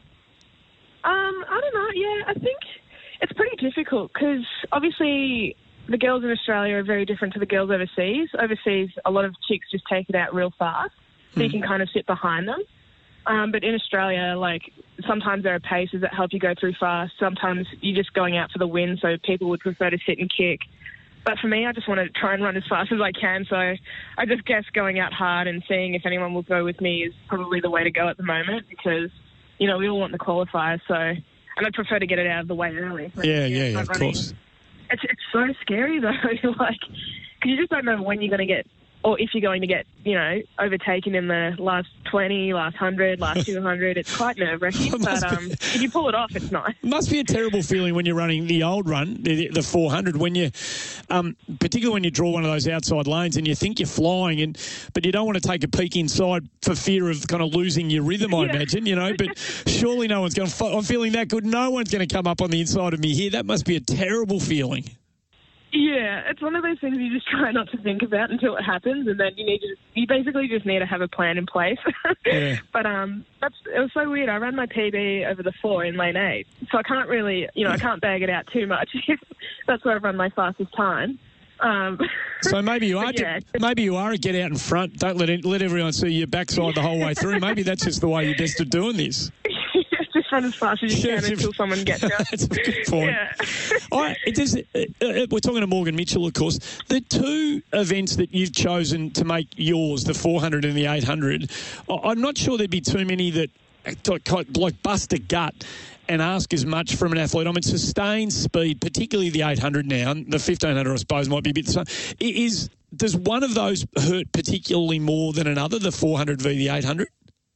Speaker 7: I don't know. Yeah, I think it's pretty difficult because obviously the girls in Australia are very different to the girls overseas. Overseas, a lot of chicks just take it out real fast, so you can kind of sit behind them. But in Australia, like, sometimes there are paces that help you go through fast. Sometimes you're just going out for the win, so people would prefer to sit and kick. But for me, I just want to try and run as fast as I can. So I just guess going out hard and seeing if anyone will go with me is probably the way to go at the moment because, you know, we all want the qualifier. So, and I'd prefer to get it out of the way early.
Speaker 2: Yeah, of course.
Speaker 7: It's so scary, though, like, because you just don't know when you're going to get, or if you're going to get, you know, overtaken in the last 20, last 100, last 200. It's quite nerve-wracking, but if you pull it off, it's nice.
Speaker 2: It must be a terrible feeling when you're running the old run, the 400, when you, particularly when you draw one of those outside lanes and you think you're flying, but you don't want to take a peek inside for fear of kind of losing your rhythm, I imagine, you know, but surely no one's going to, I'm feeling that good, no one's going to come up on the inside of me here. That must be a terrible feeling.
Speaker 7: Yeah, it's one of those things you just try not to think about until it happens, and then you basically just need to have a plan in place.
Speaker 2: Yeah.
Speaker 7: But it was so weird. I ran my PB over the 4 in lane 8, so I can't really, you know, I can't bag it out too much. That's where I've run my fastest time.
Speaker 2: So maybe you are, maybe you are a get out in front. Don't let everyone see your backside the whole way through. Maybe that's just the way you're best at doing this.
Speaker 7: Just run as fast as you can until someone gets you.
Speaker 2: That's a good point.
Speaker 7: Yeah.
Speaker 2: All right, we're talking to Morgan Mitchell, of course. The two events that you've chosen to make yours, the 400 and the 800, I'm not sure there'd be too many that like bust a gut and ask as much from an athlete. I mean, sustained speed, particularly the 800 now, and the 1500 I suppose might be a bit the same. Does one of those hurt particularly more than another, the 400 v the 800?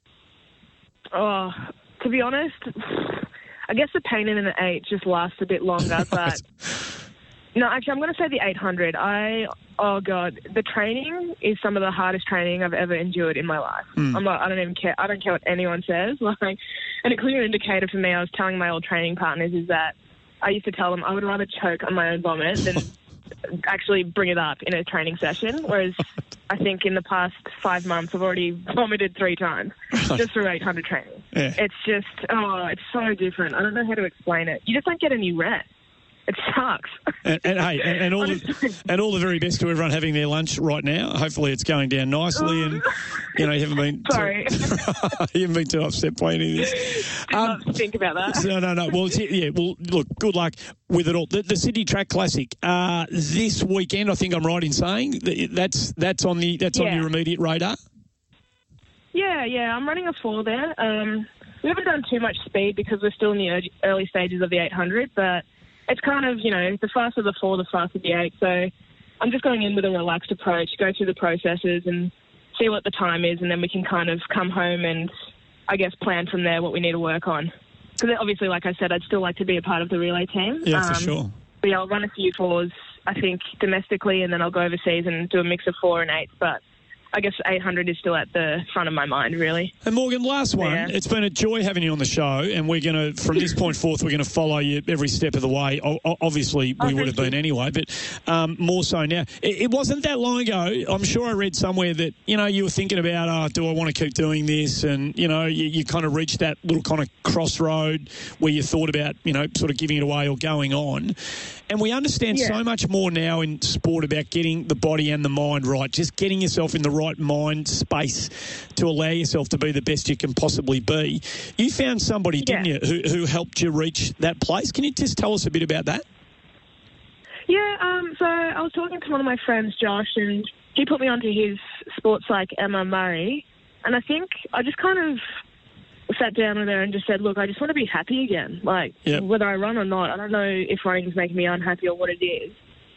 Speaker 7: Oh, to be honest, I guess the pain in the 8 just lasts a bit longer, but no, actually, I'm going to say the 800. Oh God, the training is some of the hardest training I've ever endured in my life. I don't even care. I don't care what anyone says. Like, and a clear indicator for me, I was telling my old training partners, is that I used to tell them I would rather choke on my own vomit than actually bring it up in a training session. Whereas I think in the past 5 months, I've already vomited 3 times just through 800 training.
Speaker 2: Yeah.
Speaker 7: It's just, it's so different. I don't know how to explain it. You just don't get any rest. It sucks.
Speaker 2: And all the very best to everyone having their lunch right now. Hopefully it's going down nicely, and you know you haven't been you haven't been too upset by any of this.
Speaker 7: Think about that.
Speaker 2: No. Well, look, good luck with it all. The Sydney Track Classic this weekend. I think I'm right in saying that's on your immediate radar.
Speaker 7: Yeah. I'm running a 4 there. We haven't done too much speed because we're still in the early stages of the 800, but it's kind of, you know, the faster the 4, the faster the 8. So I'm just going in with a relaxed approach, go through the processes and see what the time is, and then we can kind of come home and, I guess, plan from there what we need to work on. Because obviously, like I said, I'd still like to be a part of the relay team.
Speaker 2: Yeah, for sure.
Speaker 7: But yeah, I'll run a few 4s, I think, domestically, and then I'll go overseas and do a mix of 4 and 8. But I guess 800 is still at the front of my mind, really.
Speaker 2: And Morgan, last one.
Speaker 7: Yeah.
Speaker 2: It's been a joy having you on the show, and we're going to, from this point forth, we're going to follow you every step of the way. Obviously, we would have been anyway, but more so now. It wasn't that long ago. I'm sure I read somewhere that, you were thinking about, do I want to keep doing this? And, you kind of reached that little kind of crossroad where you thought about, sort of giving it away or going on. And we understand so much more now in sport about getting the body and the mind right, just getting yourself in the right mind space to allow yourself to be the best you can possibly be. You found somebody, didn't you, who helped you reach that place? Can you just tell us a bit about that?
Speaker 7: Yeah, so I was talking to one of my friends, Josh, and he put me onto his sports like Emma Murray. And I think I just kind of sat down with her and just said, look, I just want to be happy again. Like, whether I run or not, I don't know if running's making me unhappy or what it is.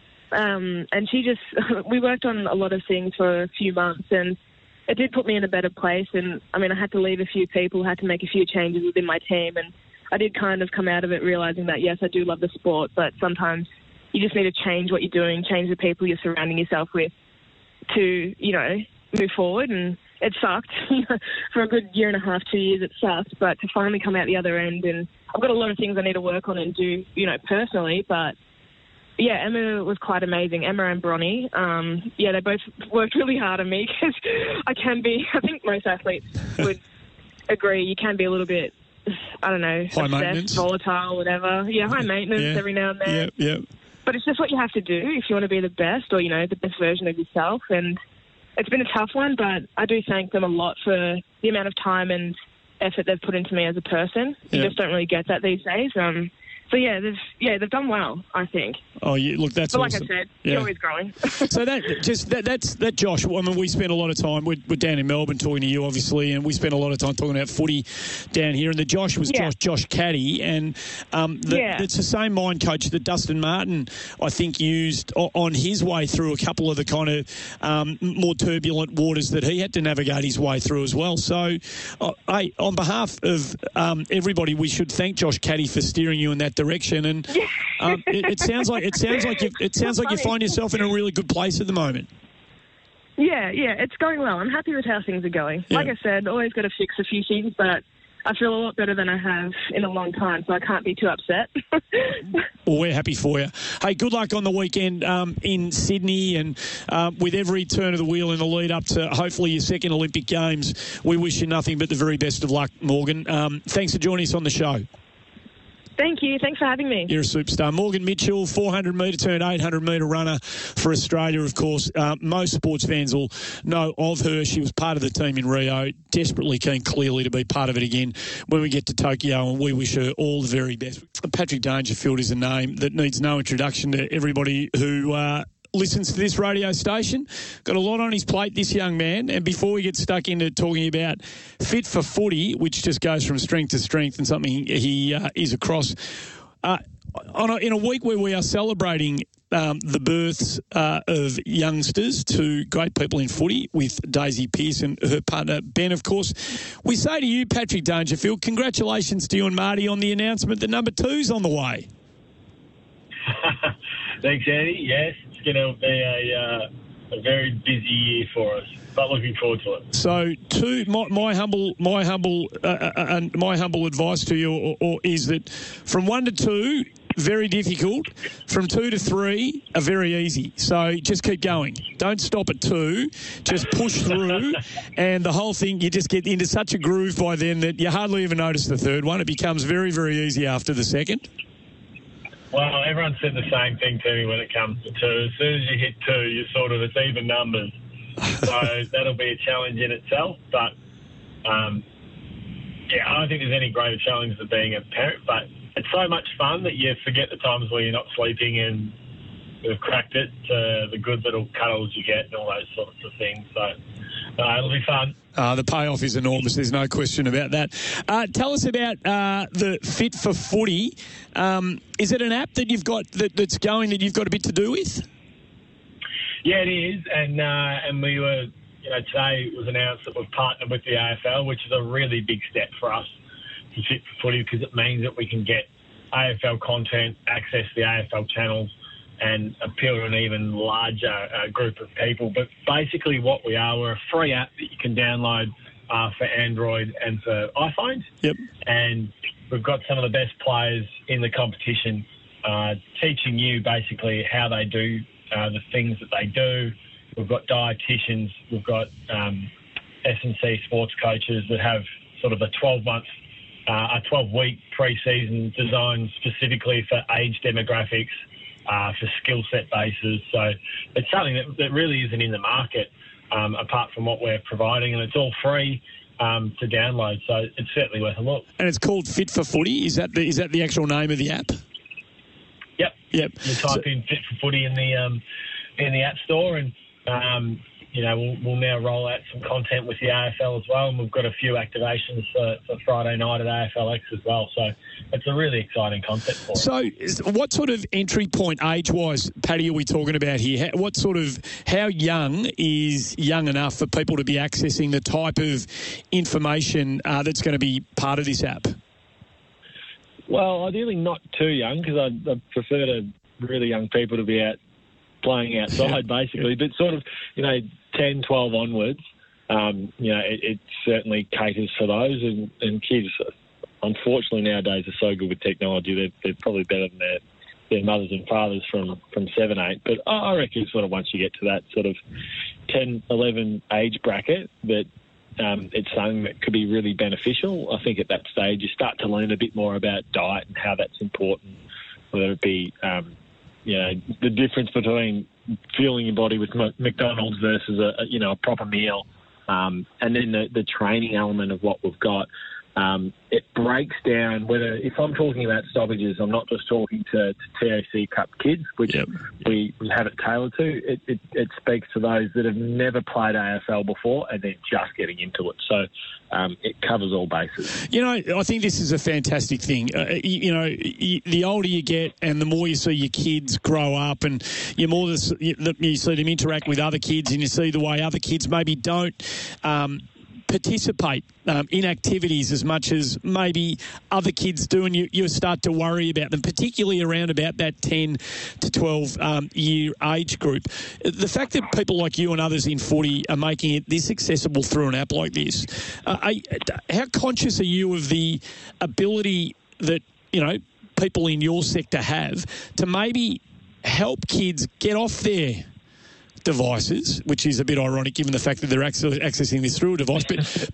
Speaker 7: And we worked on a lot of things for a few months, and it did put me in a better place. And, I had to leave a few people, had to make a few changes within my team. And I did kind of come out of it realising that, yes, I do love the sport, but sometimes you just need to change what you're doing, change the people you're surrounding yourself with to, move forward. And it sucked. For a good year and a half, 2 years, it sucked. But to finally come out the other end, and I've got a lot of things I need to work on and do, personally. But, yeah, Emma was quite amazing. Emma and Bronny. They both worked really hard on me because I think most athletes would agree, you can be a little bit, I don't know,
Speaker 2: high
Speaker 7: obsessed, volatile, whatever. Yeah, high maintenance every now and then.
Speaker 2: Yep.
Speaker 7: But it's just what you have to do if you want to be the best or, the best version of yourself. And it's been a tough one, but I do thank them a lot for the amount of time and effort they've put into me as a person. You just don't really get that these days. So, they've done well, I think.
Speaker 2: Oh, yeah, look, that's
Speaker 7: but
Speaker 2: awesome.
Speaker 7: Like I said, you're always growing.
Speaker 2: So that's Josh. We spent a lot of time, we're down in Melbourne talking to you, obviously, and we spent a lot of time talking about footy down here. And the Josh was Josh Caddy, and it's the same mind coach that Dustin Martin, I think, used on his way through a couple of the kind of more turbulent waters that he had to navigate his way through as well. So, on behalf of everybody, we should thank Josh Caddy for steering you in that direction. And it sounds like you find yourself in a really good place at the moment.
Speaker 7: Yeah, it's going well. I'm happy with how things are going.
Speaker 2: Yeah.
Speaker 7: Like I said, always got to fix a few things, but I feel a lot better than I have in a long time, so I can't be too upset.
Speaker 2: Well, we're happy for you. Hey, good luck on the weekend in Sydney, and with every turn of the wheel in the lead up to hopefully your second Olympic Games, we wish you nothing but the very best of luck, Morgan. Thanks for joining us on the show.
Speaker 7: Thank you. Thanks for having me.
Speaker 2: You're a superstar. Morgan Mitchell, 400-metre turn, 800-metre runner for Australia, of course. Most sports fans will know of her. She was part of the team in Rio. Desperately keen, clearly, to be part of it again when we get to Tokyo, and we wish her all the very best. Patrick Dangerfield is a name that needs no introduction to everybody who listens to this radio station. Got a lot on his plate, this young man. And before we get stuck into talking about Fit for Footy, which just goes from strength to strength and something he is across, in a week where we are celebrating the births of youngsters to great people in footy with Daisy Pearce and her partner Ben, of course, we say to you, Patrick Dangerfield, congratulations to you and Marty on the announcement that number 2's on the way.
Speaker 8: Thanks, Andy. Yes, it's going to be a very busy year for us, but looking forward to it.
Speaker 2: So, my humble advice to you is that from 1 to 2, very difficult. From 2 to 3 are very easy. So just keep going. Don't stop at 2. Just push through, and the whole thing, you just get into such a groove by then that you hardly even notice the third one. It becomes very, very easy after the second.
Speaker 8: Well, everyone said the same thing to me when it comes to 2. As soon as you hit 2, it's even numbers. So that'll be a challenge in itself. But, I don't think there's any greater challenge than being a parent. But it's so much fun that you forget the times where you're not sleeping and you've cracked it, the good little cuddles you get and all those sorts of things. So it'll be fun.
Speaker 2: The payoff is enormous. There's no question about that. Tell us about the Fit for Footy. Is it an app that you've got that's going that you've got a bit to do with?
Speaker 8: Yeah, it is. And we were, today it was announced that we've partnered with the AFL, which is a really big step for us to Fit for Footy because it means that we can get AFL content, access the AFL channels and appeal to an even larger group of people. But basically what we are, we're a free app that you can download for Android and for iPhones.
Speaker 2: Yep.
Speaker 8: And we've got some of the best players in the competition teaching you basically how they do the things that they do. We've got dietitians, we've got S&C sports coaches that have sort of a 12-week pre-season designed specifically for age demographics, for skill set bases. So it's something that really isn't in the market apart from what we're providing, and it's all free to download. So it's certainly worth a look.
Speaker 2: And it's called Fit for Footy. Is that the actual name of the app?
Speaker 8: Yep.
Speaker 2: Yep.
Speaker 8: You type in Fit for Footy in the App Store, and we'll now roll out some content with the AFL as well, and we've got a few activations for Friday night at AFLX as well. So it's a really exciting concept for us.
Speaker 2: So what sort of entry point age-wise, Paddy, are we talking about here? How young is young enough for people to be accessing the type of information that's going to be part of this app?
Speaker 8: Well, ideally not too young, because I prefer to really young people to be out playing outside, basically. But sort of, 10, 12 onwards, it certainly caters for those. And kids, unfortunately, nowadays are so good with technology, they're probably better than their mothers and fathers from 7, 8. But I reckon sort of once you get to that sort of 10, 11 age bracket, that it's something that could be really beneficial. I think at that stage you start to learn a bit more about diet and how that's important, whether it be the difference between fueling your body with McDonald's versus a proper meal, and then the training element of what we've got. It breaks down whether, if I'm talking about stoppages, I'm not just talking to TAC Cup kids, which we have it tailored to. It speaks to those that have never played AFL before and they're just getting into it. So it covers all bases.
Speaker 2: I think this is a fantastic thing. The older you get and the more you see your kids grow up, and you see them interact with other kids, and you see the way other kids maybe don't participate in activities as much as maybe other kids do, and you start to worry about them, particularly around about that 10 to 12 year age group. The fact that people like you and others in footy are making it this accessible through an app like this, how conscious are you of the ability that people in your sector have to maybe help kids get off their devices, which is a bit ironic given the fact that they're accessing this through a device,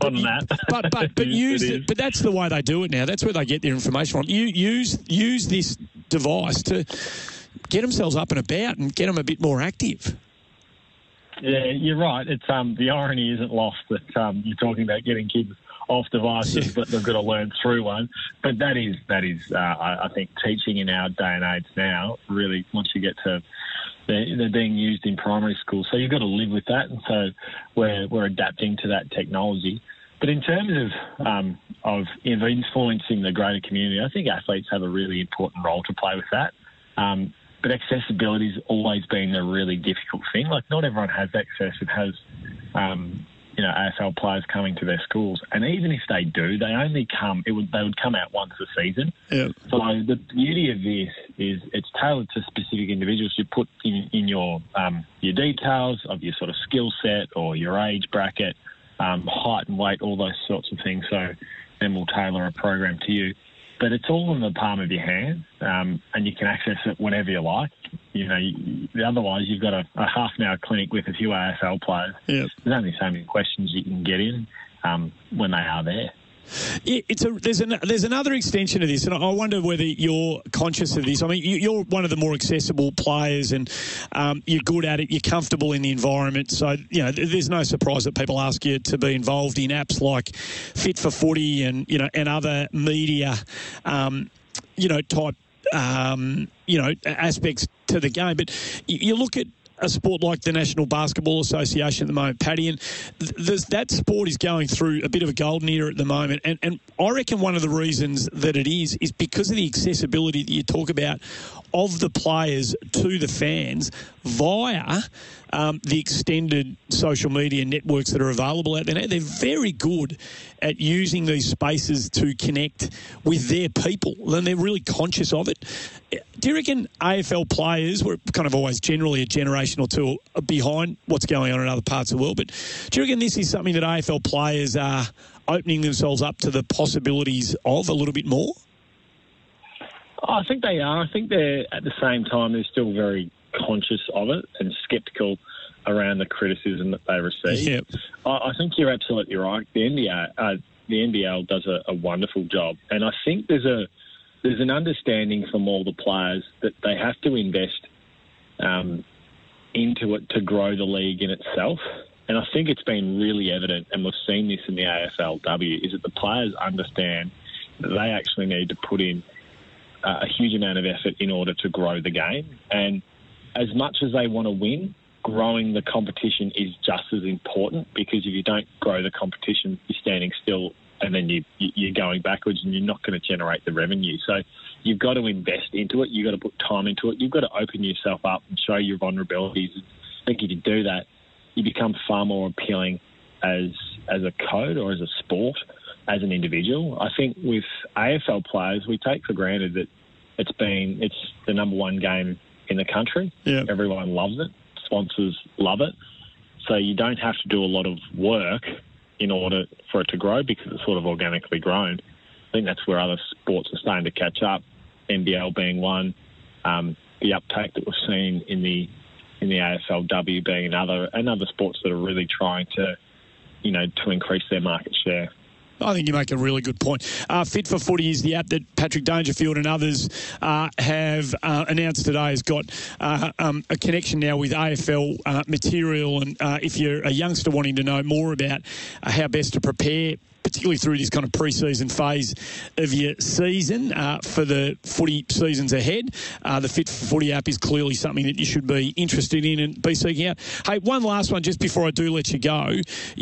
Speaker 2: but that's the way they do it now. That's where they get their information from. Use this device to get themselves up and about and get them a bit more active.
Speaker 8: Yeah, you're right. It's the irony isn't lost that you're talking about getting kids off devices, but they've got to learn through one. But that is I think teaching in our day and age now. Really, once you get to they're being used in primary school, so you've got to live with that, and so we're adapting to that technology. But in terms of influencing the greater community, I think athletes have a really important role to play with that. But accessibility has always been a really difficult thing. Like, not everyone has access. It has AFL players coming to their schools, and even if they do, they only come. They would come out once a season.
Speaker 2: Yep.
Speaker 8: So the beauty of this is it's tailored to specific individuals. You put in your details of your sort of skill set or your age bracket, height and weight, all those sorts of things. So then we'll tailor a program to you. But it's all in the palm of your hand, and you can access it whenever you like. Otherwise you've got a half an hour clinic with a few AFL players.
Speaker 2: Yep.
Speaker 8: There's only so many questions you can get in when they are there.
Speaker 2: Yeah, there's another extension of this, and I wonder whether you're conscious of this. I mean, you're one of the more accessible players, and you're good at it. You're comfortable in the environment, so there's no surprise that people ask you to be involved in apps like Fit for Footy and and other media, type aspects to the game. But you look at a sport like the National Basketball Association at the moment, Paddy, and that sport is going through a bit of a golden era at the moment. And I reckon one of the reasons that it is because of the accessibility that you talk about of the players to the fans via the extended social media networks that are available out there now. They're very good at using these spaces to connect with their people, and they're really conscious of it. Do you reckon AFL players, we're kind of always generally a generation or two behind what's going on in other parts of the world, but do you reckon this is something that AFL players are opening themselves up to the possibilities of a little bit more?
Speaker 9: I think they are. I think they're, at the same time, they're still very conscious of it and sceptical around the criticism that they receive.
Speaker 2: Yep.
Speaker 9: I think you're absolutely right. The NBL does a wonderful job, and I think there's an understanding from all the players that they have to invest into it to grow the league in itself. And I think it's been really evident, and we've seen this in the AFLW, is that the players understand that they actually need to put in a huge amount of effort in order to grow the game. And as much as they want to win, growing the competition is just as important, because if you don't grow the competition, you're standing still and then you're going backwards and you're not going to generate the revenue. So you've got to invest into it. You've got to put time into it. You've got to open yourself up and show your vulnerabilities. I think if you do that, you become far more appealing as a code or as a sport, as an individual. I think with AFL players, we take for granted that it's the number one game in the country.
Speaker 2: Yeah.
Speaker 9: Everyone loves it. Sponsors love it. So you don't have to do a lot of work in order for it to grow, because it's sort of organically grown. I think that's where other sports are starting to catch up, NBL being one, the uptake that we've seen in the AFLW being another sports that are really trying to increase their market share.
Speaker 2: I think you make a really good point. Fit for Footy is the app that Patrick Dangerfield and others have announced today has got a connection now with AFL material. And if you're a youngster wanting to know more about how best to prepare, particularly through this kind of pre-season phase of your season for the footy seasons ahead, the Fit for Footy app is clearly something that you should be interested in and be seeking out. Hey, one last one just before I do let you go.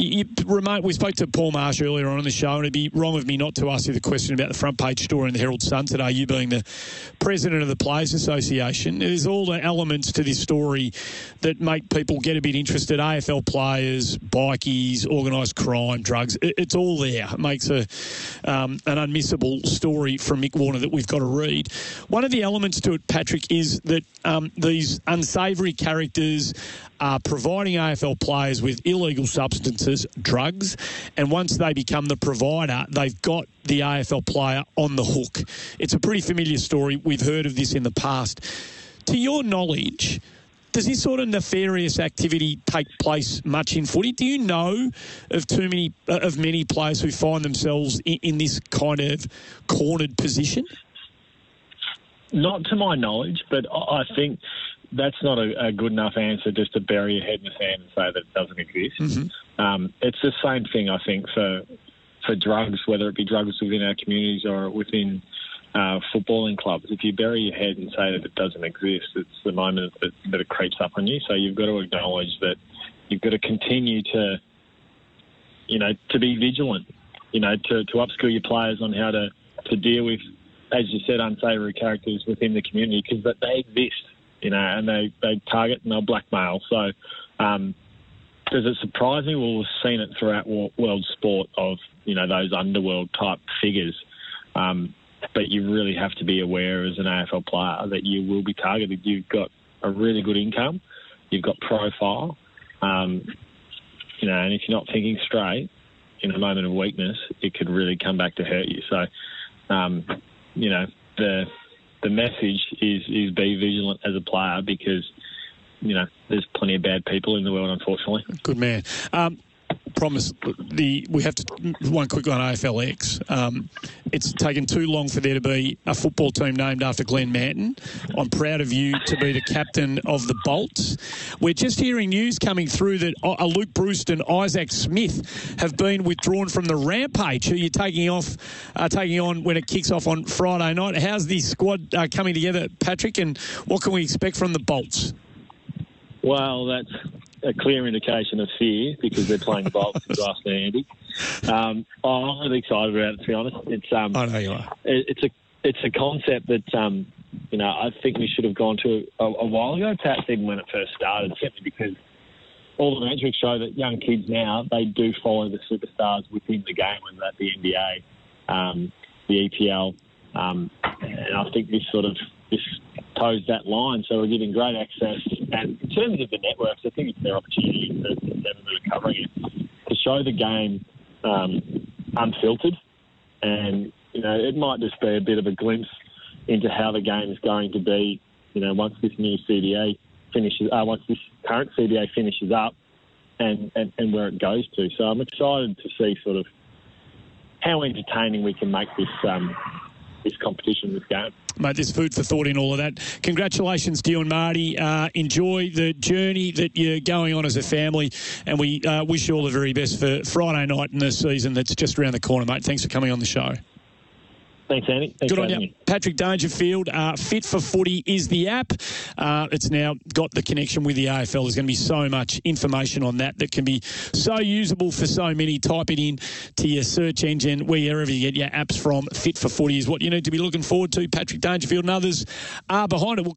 Speaker 2: We spoke to Paul Marsh earlier on in the show, and it'd be wrong of me not to ask you the question about the front page story in the Herald Sun today, you being the president of the Players Association. There's all the elements to this story that make people get a bit interested. AFL players, bikies, organised crime, drugs, it's all there. It makes an unmissable story from Mick Warner that we've got to read. One of the elements to it, Patrick, is that these unsavoury characters are providing AFL players with illegal substances, drugs, and once they become the provider, they've got the AFL player on the hook. It's a pretty familiar story. We've heard of this in the past. To your knowledge, does this sort of nefarious activity take place much in footy? Do you know of many players who find themselves in this kind of cornered position?
Speaker 9: Not to my knowledge, but I think that's not a good enough answer just to bury your head in the sand and say that it doesn't exist. Mm-hmm. It's the same thing, I think, for drugs, whether it be drugs within our communities or within footballing clubs. If you bury your head and say that it doesn't exist, it's the moment that it creeps up on you. So you've got to acknowledge that you've got to continue to be vigilant, to upskill your players on how to deal with, as you said, unsavoury characters within the community, because they exist, and they target and they'll blackmail. So does it surprise me? Well, we've seen it throughout world sport of, those underworld type figures. But you really have to be aware as an AFL player that you will be targeted. You've got a really good income. You've got profile. And if you're not thinking straight in a moment of weakness, it could really come back to hurt you. So, the message is be vigilant as a player, because, there's plenty of bad people in the world, unfortunately.
Speaker 2: Good man. Promise we have to one quick on AFLX. It's taken too long for there to be a football team named after Glenn Manton. I'm proud of you to be the captain of the Bolts. We're just hearing news coming through that Luke Breust and Isaac Smith have been withdrawn from the Rampage, who you're taking on when it kicks off on Friday night. How's the squad coming together, Patrick, and what can we expect from the Bolts?
Speaker 9: Well, that's a clear indication of fear, because they're playing the Bolts, if you ask me, Andy. I'm really excited about it, to be honest.
Speaker 2: I know you are.
Speaker 9: It's it's a concept that, I think we should have gone to a while ago, perhaps even when it first started, simply because all the metrics show that young kids now, they do follow the superstars within the game, whether that be NBA, the EPL, and I think this toes that line. So we're giving great access. And in terms of the networks, I think it's their opportunity for them that are covering it to show the game unfiltered. And, it might just be a bit of a glimpse into how the game is going to be, once this new CBA finishes, once this current CBA finishes up and where it goes to. So I'm excited to see sort of how entertaining we can make this competition, this game.
Speaker 2: Mate, there's food for thought in all of that. Congratulations to you and Marty. Enjoy the journey that you're going on as a family, and we wish you all the very best for Friday night in the season that's just around the corner, mate. Thanks for coming on the show.
Speaker 9: Thanks, Andy. Thanks
Speaker 2: Good on you. Patrick Dangerfield. Fit for Footy is the app. It's now got the connection with the AFL. There's going to be so much information on that can be so usable for so many. Type it in to your search engine, wherever you get your apps from. Fit for Footy is what you need to be looking forward to. Patrick Dangerfield and others are behind it.